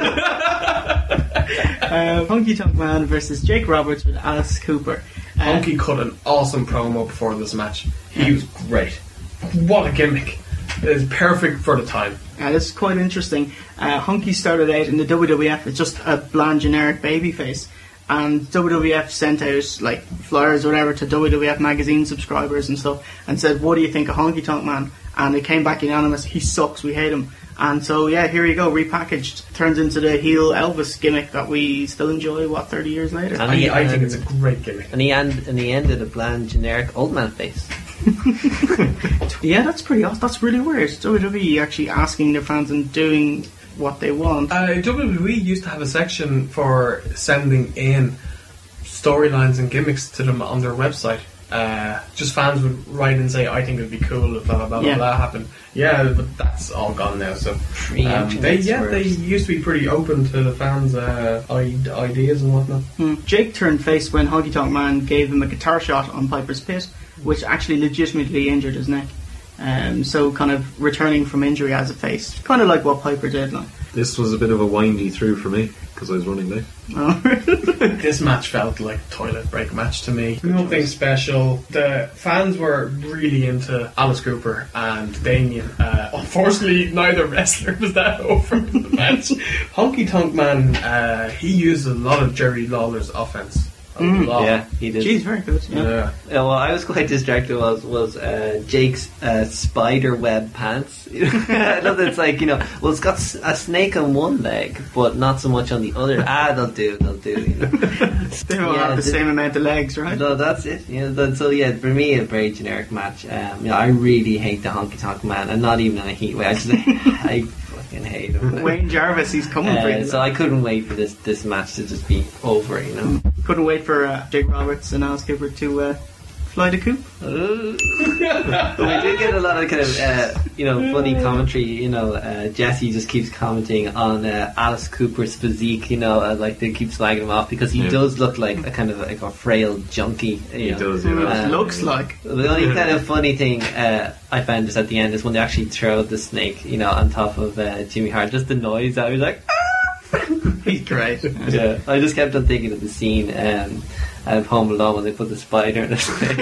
uh, Honky Tonk Man versus Jake Roberts with Alice Cooper. Uh, Honky cut an awesome promo before this match. He was great. What a gimmick. It's perfect for the time. Uh, this is quite interesting. Uh, Honky started out in the W W F as just a bland generic babyface, and W W F sent out like flyers or whatever to W W F magazine subscribers and stuff and said, what do you think of Honky Tonk Man? And it came back unanimous, he sucks, we hate him. And so yeah, here you go, repackaged, turns into the heel Elvis gimmick that we still enjoy what thirty years later. And he, I, I think it's a great gimmick. And he and, and he ended a bland generic old man face. Yeah, that's pretty awesome. That's really weird. W W E actually asking their fans and doing what they want. Uh, W W E used to have a section for sending in storylines and gimmicks to them on their website. Uh, just fans would write and say, I think it would be cool if blah blah blah, yeah. blah happened. Yeah, but that's all gone now. So um, they yeah they used to be pretty open to the fans' uh, ideas and whatnot. Hmm. Jake turned face when Honky Tonk Man gave him a guitar shot on Piper's Pit, which actually legitimately injured his neck. Um, so kind of returning from injury as a face, kind of like what Piper did. Like. This was a bit of a windy through for me because I was running late. Oh. This match felt like a toilet break match to me. Nothing special. The fans were really into Alice Cooper and Damien. Uh, unfortunately, neither wrestler was that over the match. Honky Tonk Man, uh, he used a lot of Jerry Lawler's offense. Mm. Yeah, he did. Jeez, very good. Yeah. Yeah. Yeah, well, I was quite distracted. Was was uh, Jake's uh, spider web pants? I love that it's like, you know, well, it's got a snake on one leg, but not so much on the other. Ah, they'll do, they'll do. You know. They all yeah, have the same amount of legs, right? No, that's it. You know, that, so yeah, for me, a very generic match. Um, you know, I really hate the Honky Tonk Man, and not even in a heat way. I just, I fucking hate him. Wayne Jarvis, he's coming uh, for you. So I couldn't wait for this this match to just be over. You know, couldn't wait for uh, Jake Roberts and Alice Cooper to uh, fly the coop. Uh, but we did get a lot of kind of uh, you know funny commentary. You know, uh, Jesse just keeps commenting on uh, Alice Cooper's physique. You know, uh, like they keep slagging him off because he yeah. does look like a kind of like a frail junkie. You he know. does. You know. Um, looks like. The only kind of funny thing uh, I found just at the end is when they actually throw the snake, you know, on top of uh, Jimmy Hart. Just the noise that was like. He's great. Yeah, I just kept on thinking of the scene um, out of Home Alone when they put the spider in his face.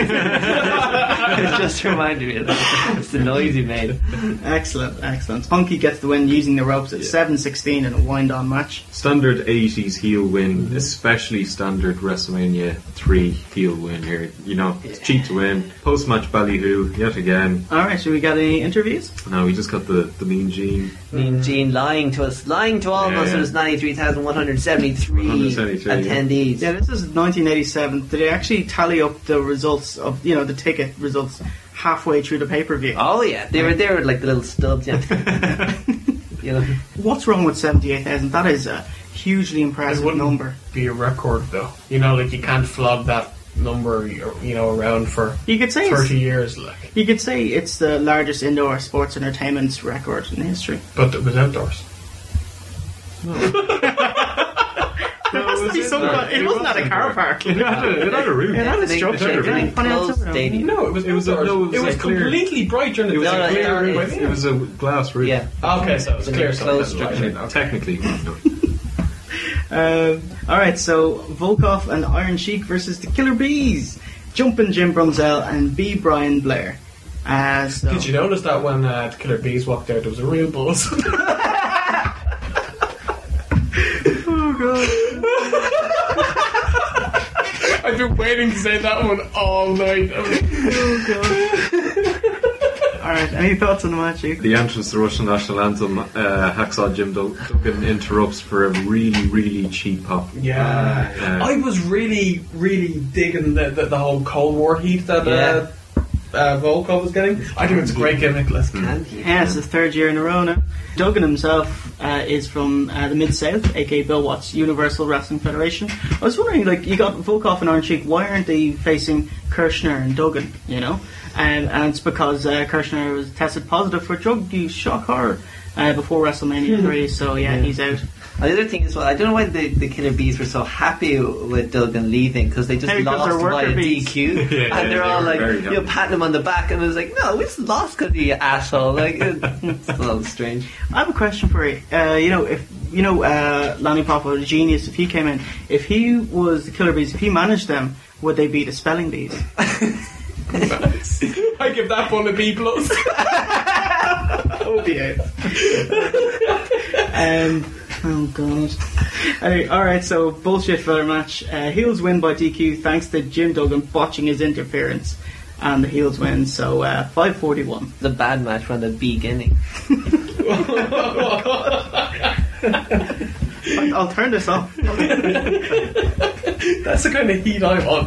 It just reminded me of that. It's the noise he made. Excellent, excellent. Honky gets the win using the ropes at yeah. seven sixteen in a wind-on match. Standard eighties heel win, mm-hmm. especially standard WrestleMania three heel win here. You know, it's yeah. cheap to win. Post-match ballyhoo, yet again. Alright, so we got any interviews? No, we just got the, the Mean Gene. Mean Gene lying to us, lying to all of us. Yeah. It was ninety-three thousand one hundred seventy-three attendees. Yeah, this is nineteen eighty-seven. Did they actually tally up the results of, you know, the ticket results halfway through the pay-per-view? Oh yeah, they were there with like the little stubs. Yeah. You know. What's wrong with seventy-eight thousand? That is a hugely impressive it wouldn't number. Be a record though. You know, like you can't flog that number, you know, around for you could say thirty years. Like you could say it's the largest indoor sports entertainment record in history. But it was outdoors. No. There must be some kind, it wasn't at a car park. It had a, it had a roof. It had a structure. Stadium. No, it was it was, a, no, it was, it was like completely bright during the day. It was no, a clear no, roof. It was a glass roof. Yeah. Okay, so it was clear. Closed structure. Okay. Technically. um, Alright, so Volkov and Iron Sheik versus the Killer Bees. Jumpin' Jim Brunzell and B. Brian Blair. Uh, so. Did you notice that when uh, the Killer Bees walked out, there was a real buzz? Oh god! I've been waiting to say that one all night. I'm like, oh god! All right, any thoughts on the match? Chief? The entrance to the Russian national anthem, uh, Hacksaw Jim Duggan interrupts for a really, really cheap pop. Yeah, uh, I was really, really digging the, the, the whole Cold War heat that Yeah. uh, uh, Volkov was getting. I think it's a great gimmick. Listen, Yeah, it's his third year in a row now. Duggan himself uh, is from uh, the Mid-South, aka Bill Watts Universal Wrestling Federation. I was wondering, like, you got Volkov and Iron Sheik, why aren't they facing Kirshner and Duggan, you know? Um, and it's because uh, Kirshner was tested positive for drug use, shock horror, uh, before WrestleMania three, so yeah, Yeah. he's out. And the other thing is, well, I don't know why the, the Killer Bees were so happy with Duggan leaving, because they just Maybe 'cause lost they're by worker a bees. D Q, Yeah, and yeah, they're they all were like, very you know, happy. patting him on the back, and it was like, no, we just lost because you asshole. Like, it, it's a little strange. I have a question for you. Uh, you know, if you know uh, Lanny Poffo, the genius, if he came in, if he was the Killer Bees, if he managed them, would they be the Spelling Bees? I give that one a B plus. Oh dear. um, oh god. Anyway, alright, so bullshit filler match. Uh, heels win by D Q thanks to Jim Duggan botching his interference. And the heels win, so uh, five forty-one. The bad match from the beginning. I'll, I'll turn this off. That's the kind of heat I want.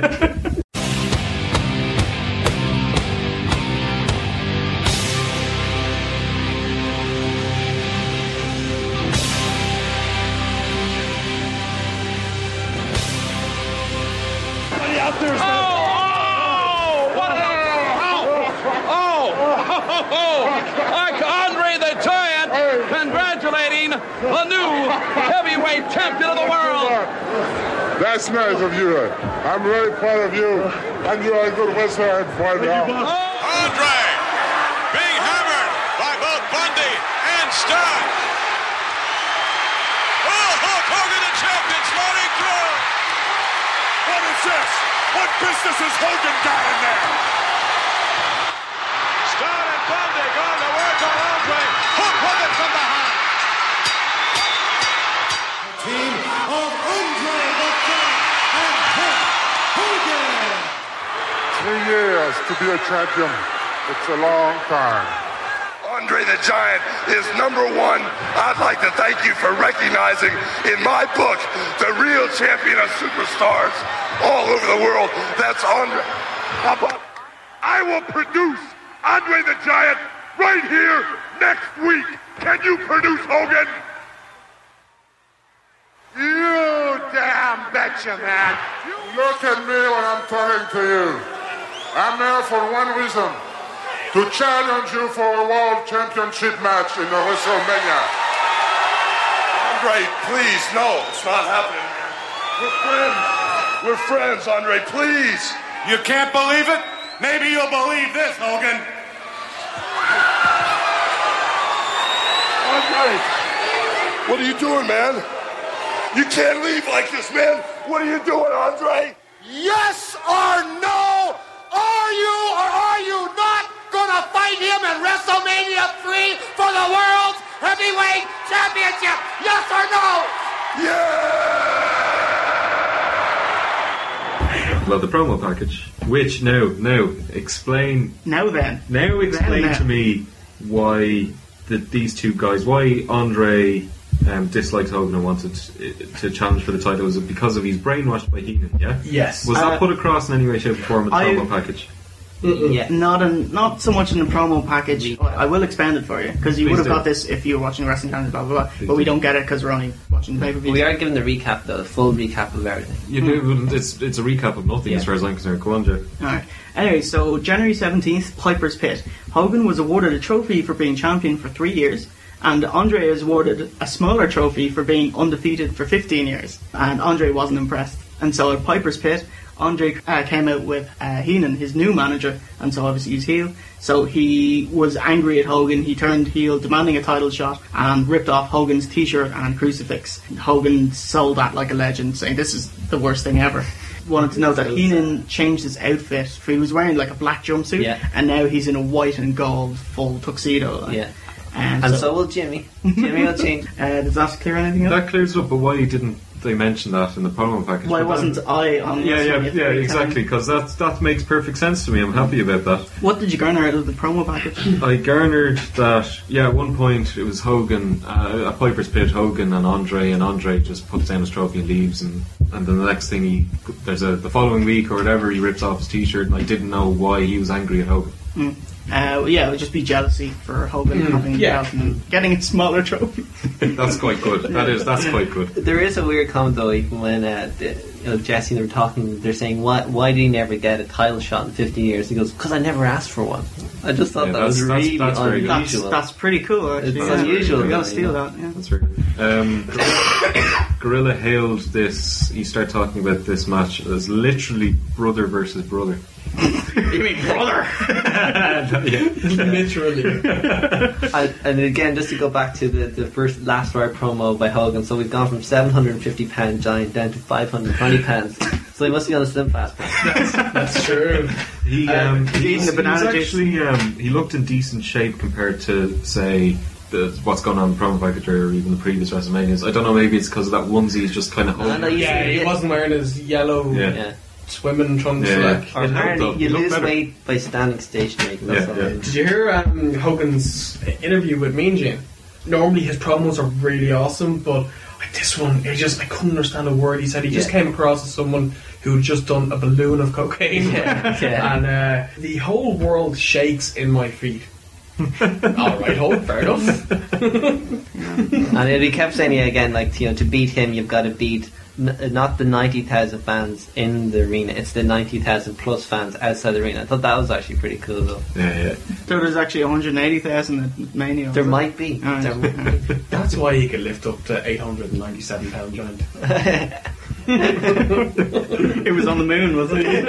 Andre the Giant congratulating the new heavyweight champion of the world. That's nice of you. I'm really proud of you. And you are a good wrestler and fighter. Andre being hammered by both Bundy and Stein. Oh, Hulk Hogan, the champion, sliding through. What is this? What business has Hogan got in there? Stein and Bundy going to work on Andre. Hulk Hogan from behind. Team of Andre the Giant and Hulk Hogan. Three years to be a champion. It's a long time. Andre the Giant is number one. I'd like to thank you for recognizing, in my book, the real champion of superstars all over the world. That's Andre. How about I will produce Andre the Giant right here next week. Can you produce Hogan? You damn betcha, man. Look at me when I'm talking to you. I'm here for one reason. To challenge you for a world championship match in the WrestleMania. Andre, please, no, it's not happening. We're friends. We're friends, Andre, please. You can't believe it? Maybe you'll believe this, Hogan. Andre, what are you doing, man? You can't leave like this, man. What are you doing, Andre? Yes or no? Are you or are you not gonna fight him in WrestleMania three for the World Heavyweight Championship? Yes or no? Yeah! Well, the promo package. Which, now, now, explain... Now then. Now explain Then, to me why the, these two guys, why Andre um, disliked Hogan and wanted to, to challenge for the title. Was it because of he's brainwashed by Heenan, yeah? Yes. Was that Uh, put across in any way, shape or form in the I- promo package? Yeah. Not in, not so much in the promo package. I will expand it for you because you Please would have do. got this if you were watching Wrestling Channel, blah blah blah. Please But we do. don't get it because we're only watching the pay per view. We are giving the recap, though, the full recap of everything. You do, it's, it's a recap of nothing as Yeah. far as I'm concerned. Go on, Joe. Alright. Anyway, so January seventeenth, Piper's Pit. Hogan was awarded a trophy for being champion for three years, and Andre is awarded a smaller trophy for being undefeated for fifteen years. And Andre wasn't impressed. And so at Piper's Pit, Andre uh, came out with uh, Heenan, his new manager, and so obviously he's heel. So he was angry at Hogan, he turned heel, demanding a title shot, and ripped off Hogan's t-shirt and crucifix. Hogan sold that like a legend, saying this is the worst thing ever. wanted to know that Heenan changed his outfit. He was wearing like a black jumpsuit, Yeah. and now he's in a white and gold full tuxedo. Like. Yeah. And, And so, so will Jimmy. Jimmy will change. uh, does that clear anything up? That clears it up, but why didn't they mention that in the promo package? Why But wasn't that- I on Yeah, yeah, WrestleMania yeah, three exactly. time? Because that that makes perfect sense to me. I'm happy about that. What did you garner out of the promo package? I garnered that. Yeah, at one point it was Hogan, uh, a Piper's Pit, Hogan and Andre, and Andre just puts down his trophy and leaves, and and then the next thing he there's a the following week or whatever he rips off his T-shirt, and I didn't know why he was angry at Hogan. Mm. Uh, yeah, it would just be jealousy for Hogan Mm, having yeah. belt and getting a smaller trophy. That's quite good. That is that's quite good. There is a weird comment though, even when uh, the, you know, Jesse and they were talking. They're saying, "Why? Why did he never get a title shot in fifteen years?" He goes, "Because I never asked for one." I just thought Yeah, that was that's- that's- really that's very good. That's, unusual. that's pretty cool, actually. It's yeah. unusual, We gotta you steal know. that, yeah. That's very good. Um, Gorilla, Gorilla hailed this. He started talking about this match as literally brother versus brother. You mean brother? Literally. I, and again, just to go back to the, the first last hour promo by Hogan, so we've gone from seven hundred fifty pound giant down to five hundred twenty pounds. So he must be on a slim fast. That's, that's true. He Um, um, he's he eating was, the banana he was actually um, he looked in decent shape compared to say the, what's going on in the promo package or even the previous WrestleManias. I don't know, maybe it's because of that onesie he's just kind of holding. I know you- Yeah, he Yeah. wasn't wearing his yellow Yeah. Yeah. swimming trunks. Yeah, yeah. Like. Or It looked apparently up- you it looked lose better. weight by standing stationary. That's Yeah, all yeah. it is. Did you hear um, Hogan's interview with Mean Gene? Normally his promos are really awesome, but like this one, I just I couldn't understand a word he said. He just Yeah. came across as someone who had just done a balloon of cocaine, Yeah, yeah. and uh, the whole world shakes in my feet. All right, hold fair enough. And he kept saying it again, like, you know, to beat him, you've got to beat n- not the ninety thousand fans in the arena, it's the ninety thousand plus fans outside the arena. I thought that was actually pretty cool, though. Yeah, yeah. So there's actually one hundred eighty thousand at Mania. There was it? might be. Alright. There might be. That's why he could lift up to eight hundred and ninety-seven pound giant. It was on the moon, wasn't it?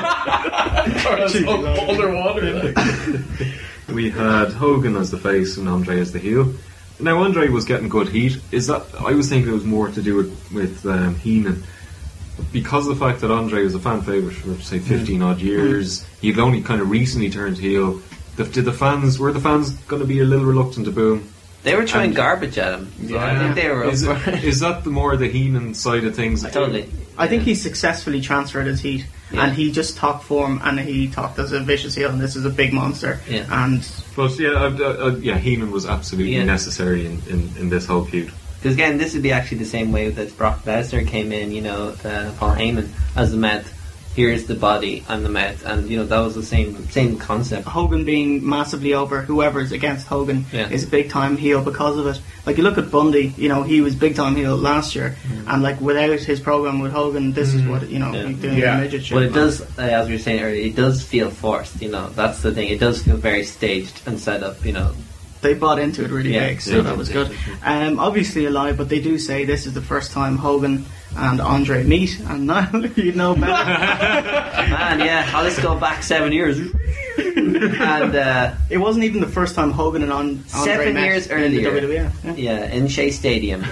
Or else underwater. Like. We had Hogan as the face and Andre as the heel. Now Andre was getting good heat. Is that I was thinking it was more to do with with um, Heenan because of the fact that Andre was a fan favorite for say fifteen odd years. He'd only kind of recently turned heel. The, did the fans were the fans going to be a little reluctant to boo him? They were throwing And- garbage at him. So I Yeah. think they were up Is, for it, it. is that the more the Heenan side of things? Totally. I think he successfully transferred his heat, Yeah. and he just talked for him, and he talked as a vicious heel, and this is a big monster. Yeah. And But yeah, uh, uh, uh, yeah, Heenan was absolutely Yeah. necessary in, in, in this whole feud. Because again, this would be actually the same way that Brock Lesnar came in, you know, uh, Paul Heyman as the Met. Here's the body, I'm the Met. And, you know, that was the same same concept. Hogan being massively over, whoever's against Hogan Yeah. is a big time heel because of it. Like you look at Bundy, you know, he was big time heel last year, and like without his program with Hogan, this is what you know Yeah. he's doing Yeah. the midget shit. But it does, uh, as we were saying earlier, it does feel forced, you know, that's the thing. It does feel very staged and set up, you know. They bought into it really Yeah. big, so Yeah. that was good. Um, obviously a lie, but they do say this is the first time Hogan and Andre meet, and now you know better. Man, yeah, I'll just go back seven years. and uh, It wasn't even the first time Hogan and An- Andre Seven met years in the earlier. W W F. Yeah. yeah, in Shea Stadium,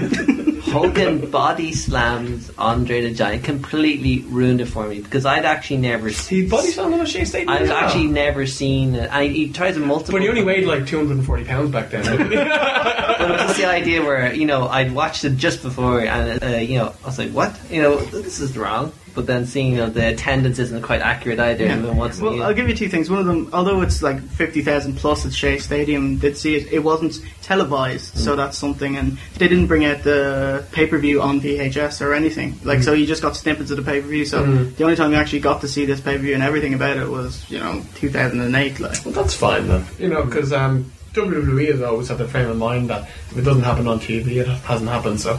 Hogan body slams Andre the Giant, completely ruined it for me because I'd actually never He seen. body slammed on a Shea Stadium. I've as well. actually never seen it. I, he tries a multiple. But he only weighed like two hundred and forty pounds back then. didn't he? But it was just the idea where, you know, I'd watched it just before and, uh, you know, I was like, what? You know, this is wrong. But then seeing, you know, the attendance isn't quite accurate either. Yeah. And then once Well, again- I'll give you two things. One of them, although it's like fifty thousand plus at Shea Stadium, did see it. It wasn't televised, Mm. so that's something. And they didn't bring out the pay per view on V H S or anything. Like, Mm. so you just got snippets of the pay per view. So the only time you actually got to see this pay per view and everything about it was, you know, two thousand eight. Like, Well, that's fine then. You know, because um, W W E has always had the frame of mind that if it doesn't happen on T V, it hasn't happened. So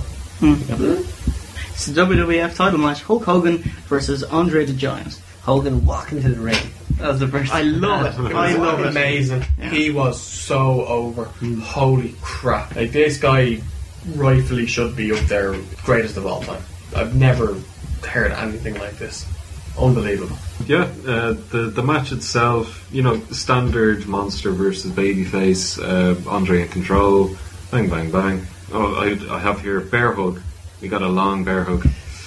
it's the W W F title match: Hulk Hogan versus Andre the Giant. Hogan walking to the ring. That was the first. I love it. it I was love it. amazing. Yeah. He was so over. Holy crap! Like this guy, rightfully should be up there, greatest of all time. I've never heard anything like this. Unbelievable. Yeah, uh, the the match itself, you know, standard monster versus babyface, uh, Andre in control, bang bang bang. Oh, I, I have here bear hug. We got a long bear hug.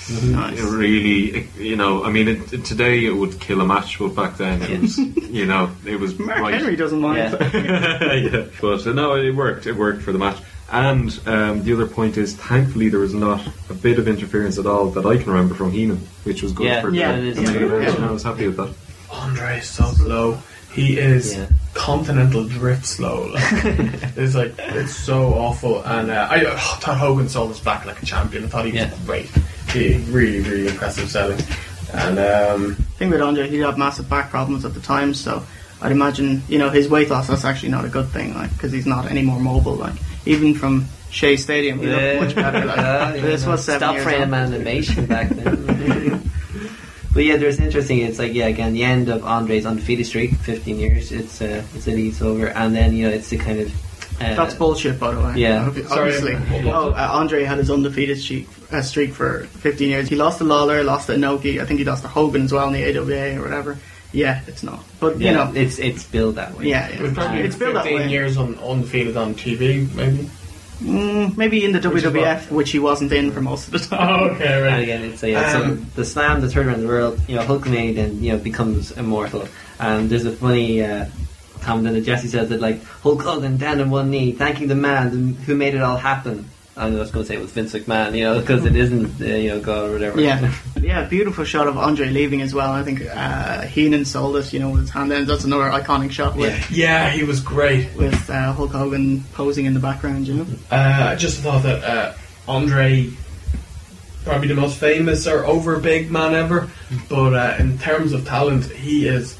Nice. It really, you know, I mean, it, it, today it would kill a match, but back then it was, you know, it was Mark right. Henry doesn't mind. Yeah. yeah. But uh, no, it worked. It worked for the match. And um, the other point is, thankfully, there was not a bit of interference at all that I can remember from Heenan, which was good Yeah, for yeah, the, it is. the main Yeah. event, and Yeah. I was happy with that. Andre is so slow. He is Yeah. continental drift slow. Like, it's like it's so awful. And uh, I uh, thought Hogan sold us back like a champion. I thought he was Yeah. great. He really, really impressive selling. And um, thing with Andre, he had massive back problems at the time, so I'd imagine, you know, his weight loss, that's actually not a good thing, like, because he's not any more mobile, like, even from Shea Stadium, he Yeah. looked much better, like, Yeah, yeah, this no. was seven Stop years frame on. animation back then. But yeah, there's interesting. It's like yeah, again, the end of Andre's undefeated streak, fifteen years. It's uh, it's a leads over, and then you know it's the kind of uh, That's bullshit, by the way. Yeah. Obvi- Sorry. Obviously. Oh, uh, Andre had his undefeated streak, uh, streak for fifteen years. He lost to Lawler, lost to Inoki. I think he lost to Hogan as well in the A W A or whatever. Yeah, it's not. But, yeah, you know. it's it's built that way. Yeah, it was yeah. probably It's built that fifteen way. years on undefeated on T V, maybe. Mm, maybe in the Which is W W F, which he wasn't in for most of the time. Oh, okay, And right. again, it's uh, yeah, so Um, the slam, the third around the world, you know, Hulkamania then you know becomes immortal. And there's a funny uh, comment that Jesse says that like Hulk Hogan down on one knee, thanking the man who made it all happen. I was going to say it was Vince McMahon, you know, because it isn't, uh, you know, God or whatever. Yeah, yeah, beautiful shot of Andre leaving as well. I think uh, Heenan sold it, you know, with his hand in. That's another iconic shot with Yeah, he was great. with uh, Hulk Hogan posing in the background, you know. Uh, I just thought that uh, Andre, probably the most famous or over big man ever, but uh, in terms of talent, he is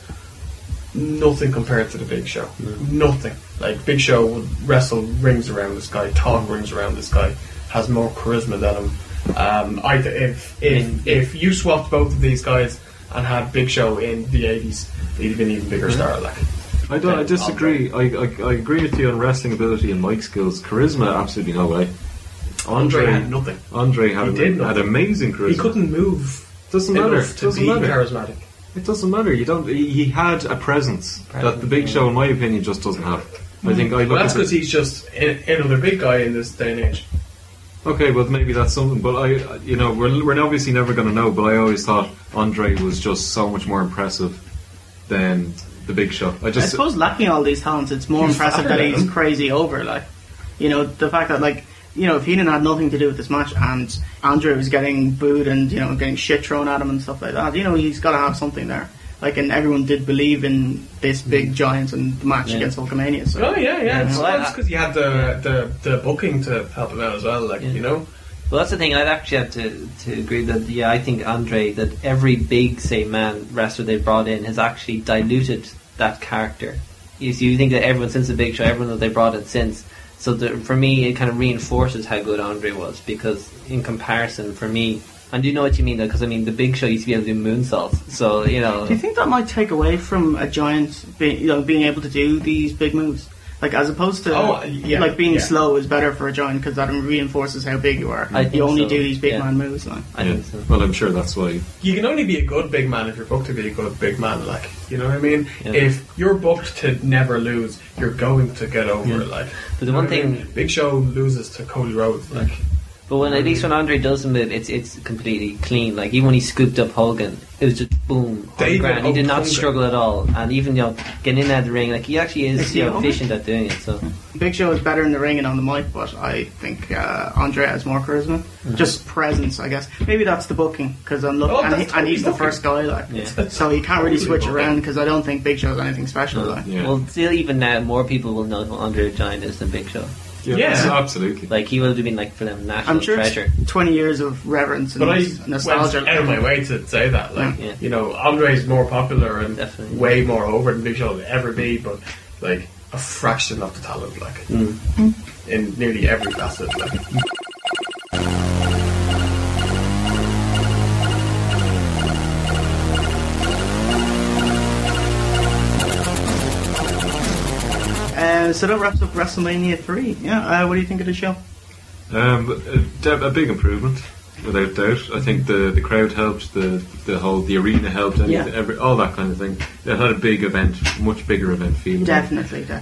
nothing compared to the Big Show. Nothing. Like Big Show would wrestle rings around this guy, talk rings around this guy, has more charisma than him. Um, I th- if if if you swapped both of these guys and had Big Show in the eighties, he'd be an even bigger star. Like. I don't. I disagree. I, I I agree with you on wrestling ability and mic skills. Charisma, absolutely no way. Andre had nothing. Andre had He did had nothing. amazing charisma. He couldn't move. Doesn't matter. enough to Doesn't be matter. charismatic. It doesn't matter. You don't. He, he had a presence that the Big Show, in my opinion, just doesn't have. I think I look Well, that's at because the- he's just in, another big guy in this day and age. Okay, well maybe that's something. But I, you know, we're we're obviously never going to know. But I always thought Andre was just so much more impressive than the Big Show. I I just suppose lacking all these talents, it's more He's impressive fatter that than he's him. crazy over. Like, you know, the fact that like, you know, if Heenan had nothing to do with this match and Andre was getting booed and you know getting shit thrown at him and stuff like that, you know, he's got to have something there. Like, and everyone did believe in this big giant and the match Yeah. against Hulkamania. So. Oh yeah, yeah. It's Well, I- because you had the, the the booking to help him out as well. Like Yeah. you know, Well, that's the thing. I'd actually have to, to agree that yeah, I think Andre that every big say man wrestler they brought in has actually diluted that character. You see, you think that everyone since the Big Show, everyone that they brought in since. So the, for me, it kind of reinforces how good Andre was because in comparison, for me, and do you know what you mean though? Because I mean, the Big Show used to be able to do moonsaults. So you know, Do you think that might take away from a giant, be, you know, being able to do these big moves? Like, as opposed to, Oh, yeah, like, being yeah. slow is better for a giant because that reinforces how big you are. I think you only so, do these big yeah. man moves, like. I yeah. think so. Well, I'm sure that's why. you can only be a good big man if you're booked to be a good big man. Like you know what I mean. Yeah. If you're booked to never lose, you're going to get over Yeah. it. Like But the you know one what I thing- mean? Big Show loses to Cody Rhodes. Like But when at least when Andre does the move, it's it's completely clean. Like even when he scooped up Hogan, it was just boom on the David ground. He did not Hogan. struggle at all, and even you know getting in out of the ring, like he actually is Is he you know, Hogan? efficient at doing it. So Big Show is better in the ring and on the mic, but I think uh, Andre has more charisma. Mm-hmm. Just presence, I guess. Maybe that's the booking because I'm looking, Oh, and, he, that's and he's the totally first guy, like, Yeah. so he can't really Totally switch booking. around because I don't think Big Show's anything special. Like. Yeah. well, still even now, more people will know who Andre the Giant is than Big Show. Yeah, Yeah. that's- absolutely. Like he would have been like for them national I'm sure treasure. it's twenty years of reverence and But I nostalgia. went out of my way to say that. Like, Yeah. you know, Andre's more popular and Definitely. way more over than Big Show will ever be, but like a fraction of the talent, like Mm. in nearly every facet. Like, Uh, so that wraps up WrestleMania three. Yeah, uh, what do you think of the show? Um, a, de- a big improvement, without doubt. I think the, the crowd helped, the the whole the arena helped, anything, Yeah. every, all that kind of thing. It had a big event, much bigger event feel. about it. Definitely, definitely.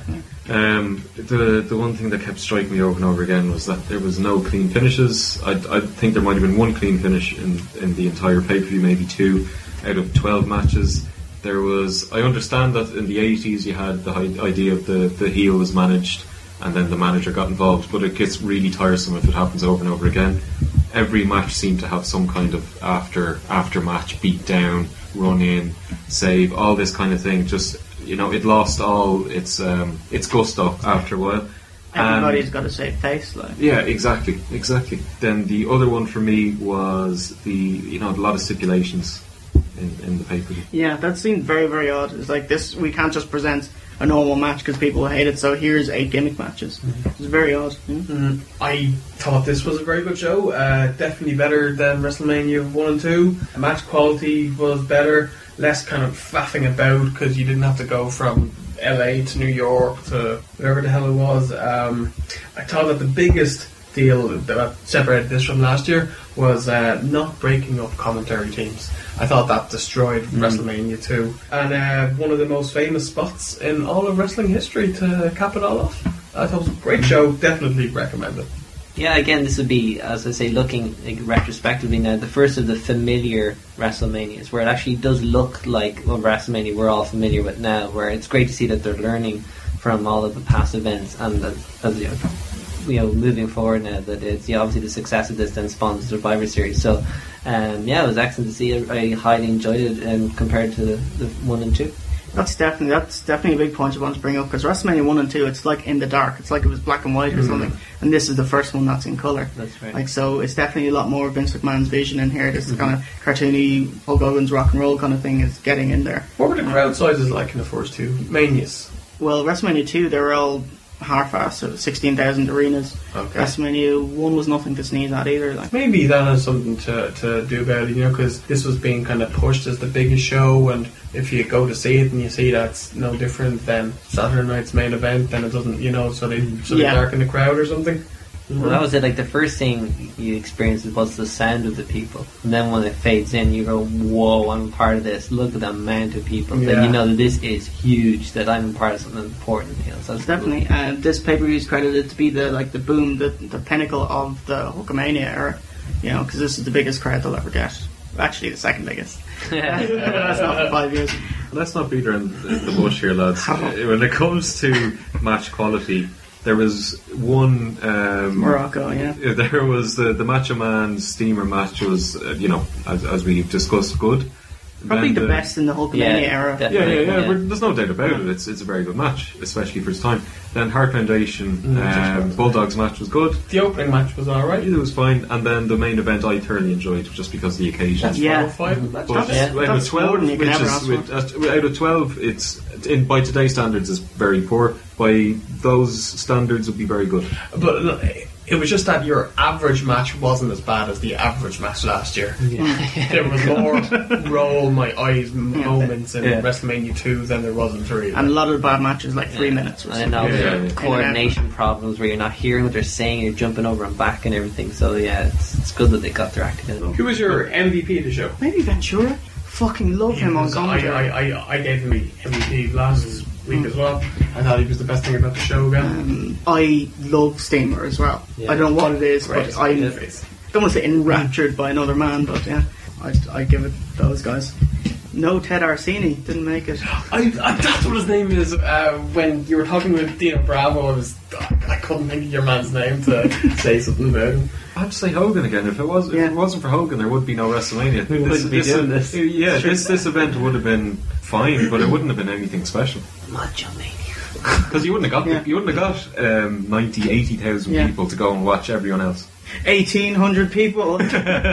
Um, the the one thing that kept striking me over and over again was that there was no clean finishes. I, I think there might have been one clean finish in, in the entire pay-per-view, maybe two out of twelve matches. There was. I understand that in the eighties you had the hi- idea of the, the heel was managed and then the manager got involved, but it gets really tiresome if it happens over and over again. Every match seemed to have some kind of after after match beat down, run in, save, all this kind of thing. Just, you know, it lost all its um, its gusto after a while. Everybody's Um, got a safe face, like. yeah, exactly, exactly. Then the other one for me was the, you know, a lot of stipulations in, in the pay-per-view. Yeah, that seemed very, very odd. It's like this, we can't just present a normal match because people hate it, so here's eight gimmick matches. Mm-hmm. It's very odd. Mm. Mm, I thought this was a very good show. Uh, definitely better than WrestleMania one and two. The match quality was better, less kind of faffing about because you didn't have to go from L A to New York to whatever the hell it was. Um, I thought that the biggest deal that separated this from last year was uh, not breaking up commentary teams. I thought that destroyed mm. WrestleMania two. And uh, one of the most famous spots in all of wrestling history to cap it all off. I thought it was a great show. Definitely recommend it. Yeah, again, this would be, as I say, looking like, retrospectively now, the first of the familiar WrestleManias, where it actually does look like well, WrestleMania we're all familiar with now, where it's great to see that they're learning from all of the past events, and that, as you know, you know, moving forward now, that it's, you know, obviously the success of this then spawns the Survivor Series. So, um, yeah, it was excellent to see. I, I highly enjoyed it um, compared to the, the one and two. That's definitely that's definitely a big point I want to bring up, because WrestleMania one and two, it's like in the dark. It's like it was black and white or mm. something, and this is the first one that's in colour. That's right. Like, so it's definitely a lot more Vince McMahon's vision in here. This mm-hmm. kind of cartoony Hulk Hogan's rock and roll kind of thing is getting in there. What were the crowd sizes like in the first two Manias? Well, WrestleMania two, they were all half-assed, so sixteen thousand arenas. Okay. WrestleMania one was nothing to sneeze at either. Like, maybe that has something to, to do about it, you know, because this was being kind of pushed as the biggest show, and if you go to see it and you see that's no different than Saturday night's main event, then it doesn't, you know, so they so they Yeah. darken the crowd or something. Well, that was it. Like, the first thing you experienced was the sound of the people, and then when it fades in, you go, "Whoa, I'm a part of this! Look at the amount of people." Yeah. Then you know that this is huge. That I'm a part of something important. You know, so that's definitely. Uh, this pay-per-view is credited to be the like the boom, the the pinnacle of the Hulkamania era. You know, because this is the biggest crowd they'll ever get. Actually, the second biggest. That's not for five years. Let's not beat around the the bush here, lads. Uh, when it comes to match quality, there was one um, Morocco, yeah. There was the the Macho Man Steamer match was, uh, you know, as, as we've discussed, good. Probably Then the best in the Hulkamania Yeah, era. Yeah, yeah, yeah. Yeah. we're- There's no doubt about it. It's it's a very good match, especially for its time. Then Heart Foundation Mm, um, Bulldogs match was good. The opening match was alright. It was fine, and then the main event I thoroughly enjoyed just because of the occasion. That's Yeah. four or five matches. But That's- out of that's more twelve, than you can which ever is ask with, uh, out of twelve, it's in by today's standards is very poor. By those standards, would be very good. But look, it was just that your average match wasn't as bad as the average match last year. There was more roll my eyes moments in Yeah. WrestleMania two than there was in three. And a lot of the bad matches, like three minutes or And something. all Yeah, the yeah. coordination problems where you're not hearing what they're saying, you're jumping over and back and everything. So yeah, it's, it's good that they got their act together. Who was your M V P of the show? Maybe Ventura. Fucking love him on I, commentary. I, I, I gave him the M V P last week as well. I thought he was the best thing about the show again. Um, I love Steamer as well. Yeah. I don't know what it is, Right, but I'm yeah. don't want to say enraptured by another man, but yeah, I I give it those guys. No Ted Arsini didn't make it. I, I, that's what his name is. Uh, when you were talking with Dino Bravo, I was I couldn't think of your man's name to say something about him. I have to say Hogan again. If it was, Yeah. if it wasn't for Hogan, there would be no WrestleMania. We wouldn't be doing this. Yeah, this this event would have been fine, but it wouldn't have been anything special. Macho Mania. Because you wouldn't have got Yeah. you wouldn't have got um, ninety, eighty thousand Yeah. people to go and watch everyone else. Eighteen hundred people watched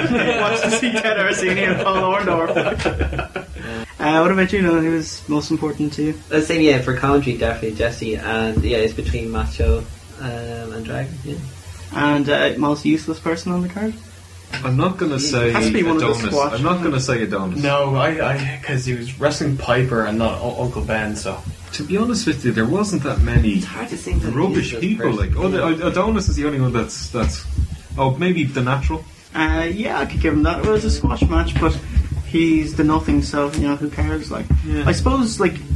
to see Ted Arsini and Paul Orndorff. Uh, what about you, Nolan? Who was most important to you? Let's say yeah, for commentary definitely Jesse, and yeah, it's between Macho um, and Dragon. Yeah. And uh, most useless person on the card? I'm not going to say has to be one of the Adonis. squash. I'm not going to say Adonis. No, I, I, because he was wrestling Piper and not U- Uncle Ben. So To be honest with you, there wasn't that many It's hard to think of a rubbish useless people. person. Like, oh, the, Adonis is the only one that's that's. Oh, maybe the natural. Uh, yeah, I could give him that. It was a squash match, but he's the nothing, so, you know, who cares? Like, Yeah. I suppose, like,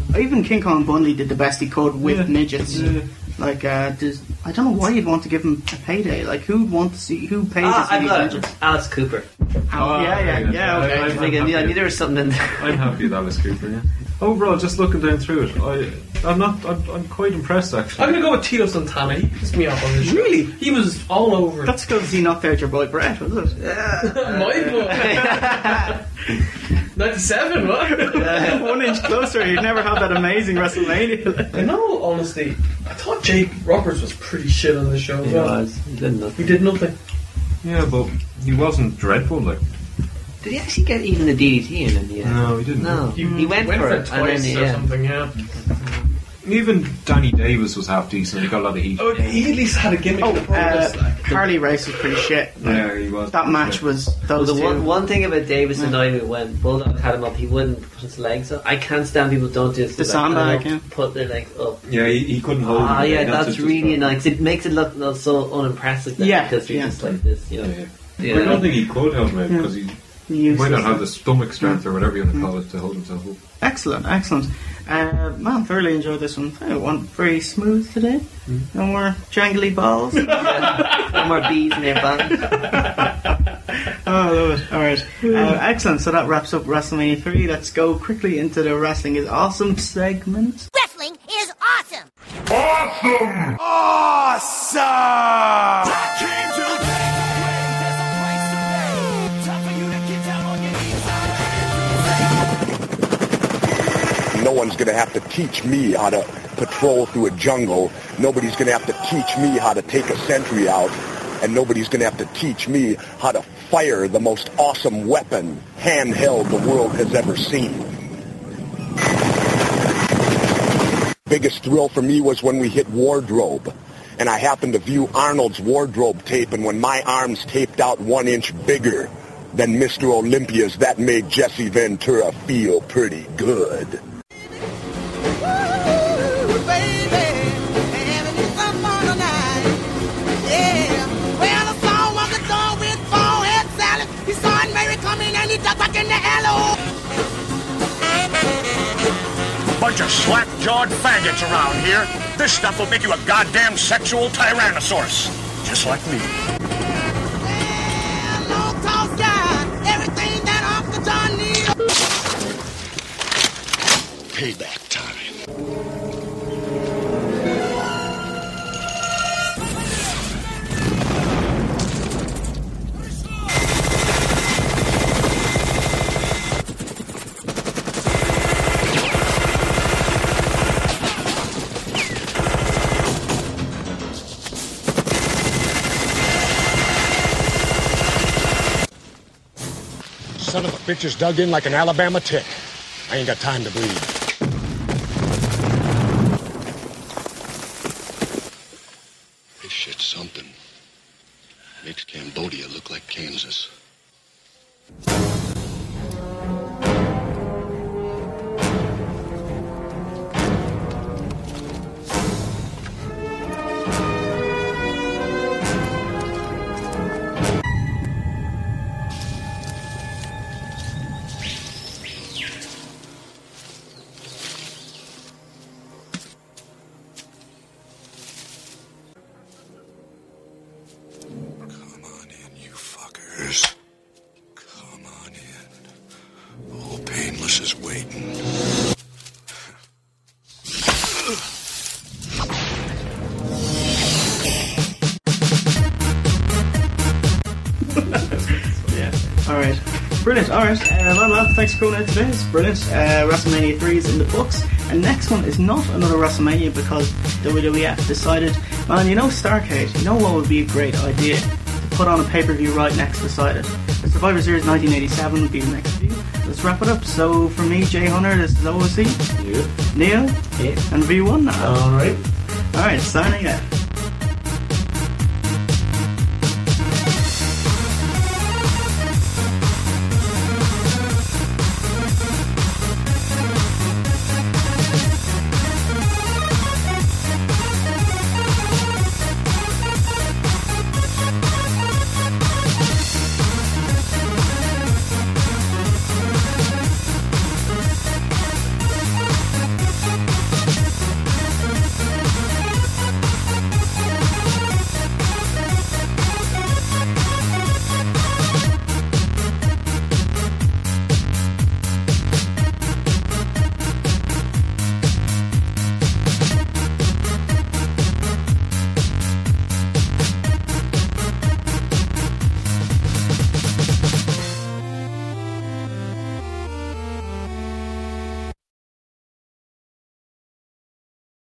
even King Kong Bundy did the best he could with Yeah. midgets. Yeah. Like, uh, there's, I don't know why you'd want to give him a payday. Like, who'd want to see who pays Ah, to see I've these got midgets? it. Alice Cooper. Oh, yeah, yeah, yeah. I- Okay. I'm I think I knew, I knew there was something in there. I'm happy with Alice Cooper. Yeah. Overall, just looking down through it, I, I'm not. I'm, I'm quite impressed actually. I'm gonna go with Tito Santana. He pissed me off on this show. Really? He was all over. That's because he knocked out your boy Brett, was it? My boy. ninety-seven, what? One inch closer, you'd never have that amazing WrestleMania. I know, honestly. I thought Jake Roberts was pretty shit on the show. as He well. was. He did nothing. He did nothing. Yeah, but he wasn't dreadful. Like, Did he actually get even the D D T in in the end? no, he didn't. No. He, He went for it, and twice then, or yeah. something, yeah. Even Danny Davis was half decent. He got a lot of heat. Oh, he at least had a gimmick Oh, in the progress. uh, Harley Race was pretty shit. Yeah, he was. That match was Well, those the two. one, one thing about Davis annoyed me when Bulldog had him up, he wouldn't put his legs up. I can't stand people who don't do this. The Like, sandbag, I don't yeah. Put their legs up. Yeah, he, he couldn't hold. Ah, him. yeah, That's that's just really wrong. annoying. 'Cause it makes it look look so unimpressive. Then, Yeah, because you're yeah. just like this, you know. Yeah. Yeah. But I don't think he could help him because he, he Useless. might not have the stomach strength or whatever you want to call it to hold himself up. Excellent, excellent. Uh, man, thoroughly enjoyed this one. I went very smooth today. No more jangly balls. No more bees in their band. Oh, I love it. Alright. Uh, excellent. So that wraps up WrestleMania three. Let's go quickly into the Wrestling is Awesome segment. Wrestling is awesome. Awesome! Awesome! No one's going to have to teach me how to patrol through a jungle. Nobody's going to have to teach me how to take a sentry out. And nobody's going to have to teach me how to fire the most awesome weapon, handheld, the world has ever seen. Biggest thrill for me was when we hit Wardrobe. And I happened to view Arnold's Wardrobe tape, and when my arms taped out one inch bigger than Mister Olympia's, that made Jesse Ventura feel pretty good. Bunch of slack-jawed faggots around here. This stuff will make you a goddamn sexual tyrannosaurus. Just like me. Payback time. Son of a bitch is dug in like an Alabama tick. I ain't got time to bleed. This shit's something. Makes Cambodia look like Kansas. Come on in, you fuckers. Come on in. Old Painless is waiting. Yeah. Alright. Brilliant. Alright. Uh, well, well, thanks for coming out today. It's brilliant. Uh, WrestleMania three is in the books. And next one is not another WrestleMania because W W F decided, man, you know Starrcade, you know what would be a great idea? To put on a pay-per-view right next beside it. The Survivor Series nineteen eighty-seven would be the next view. Let's wrap it up. So, for me, Jay Hunter, this is O O C. Yeah. Neo. Yeah. And V one now. Alright. Alright, signing out.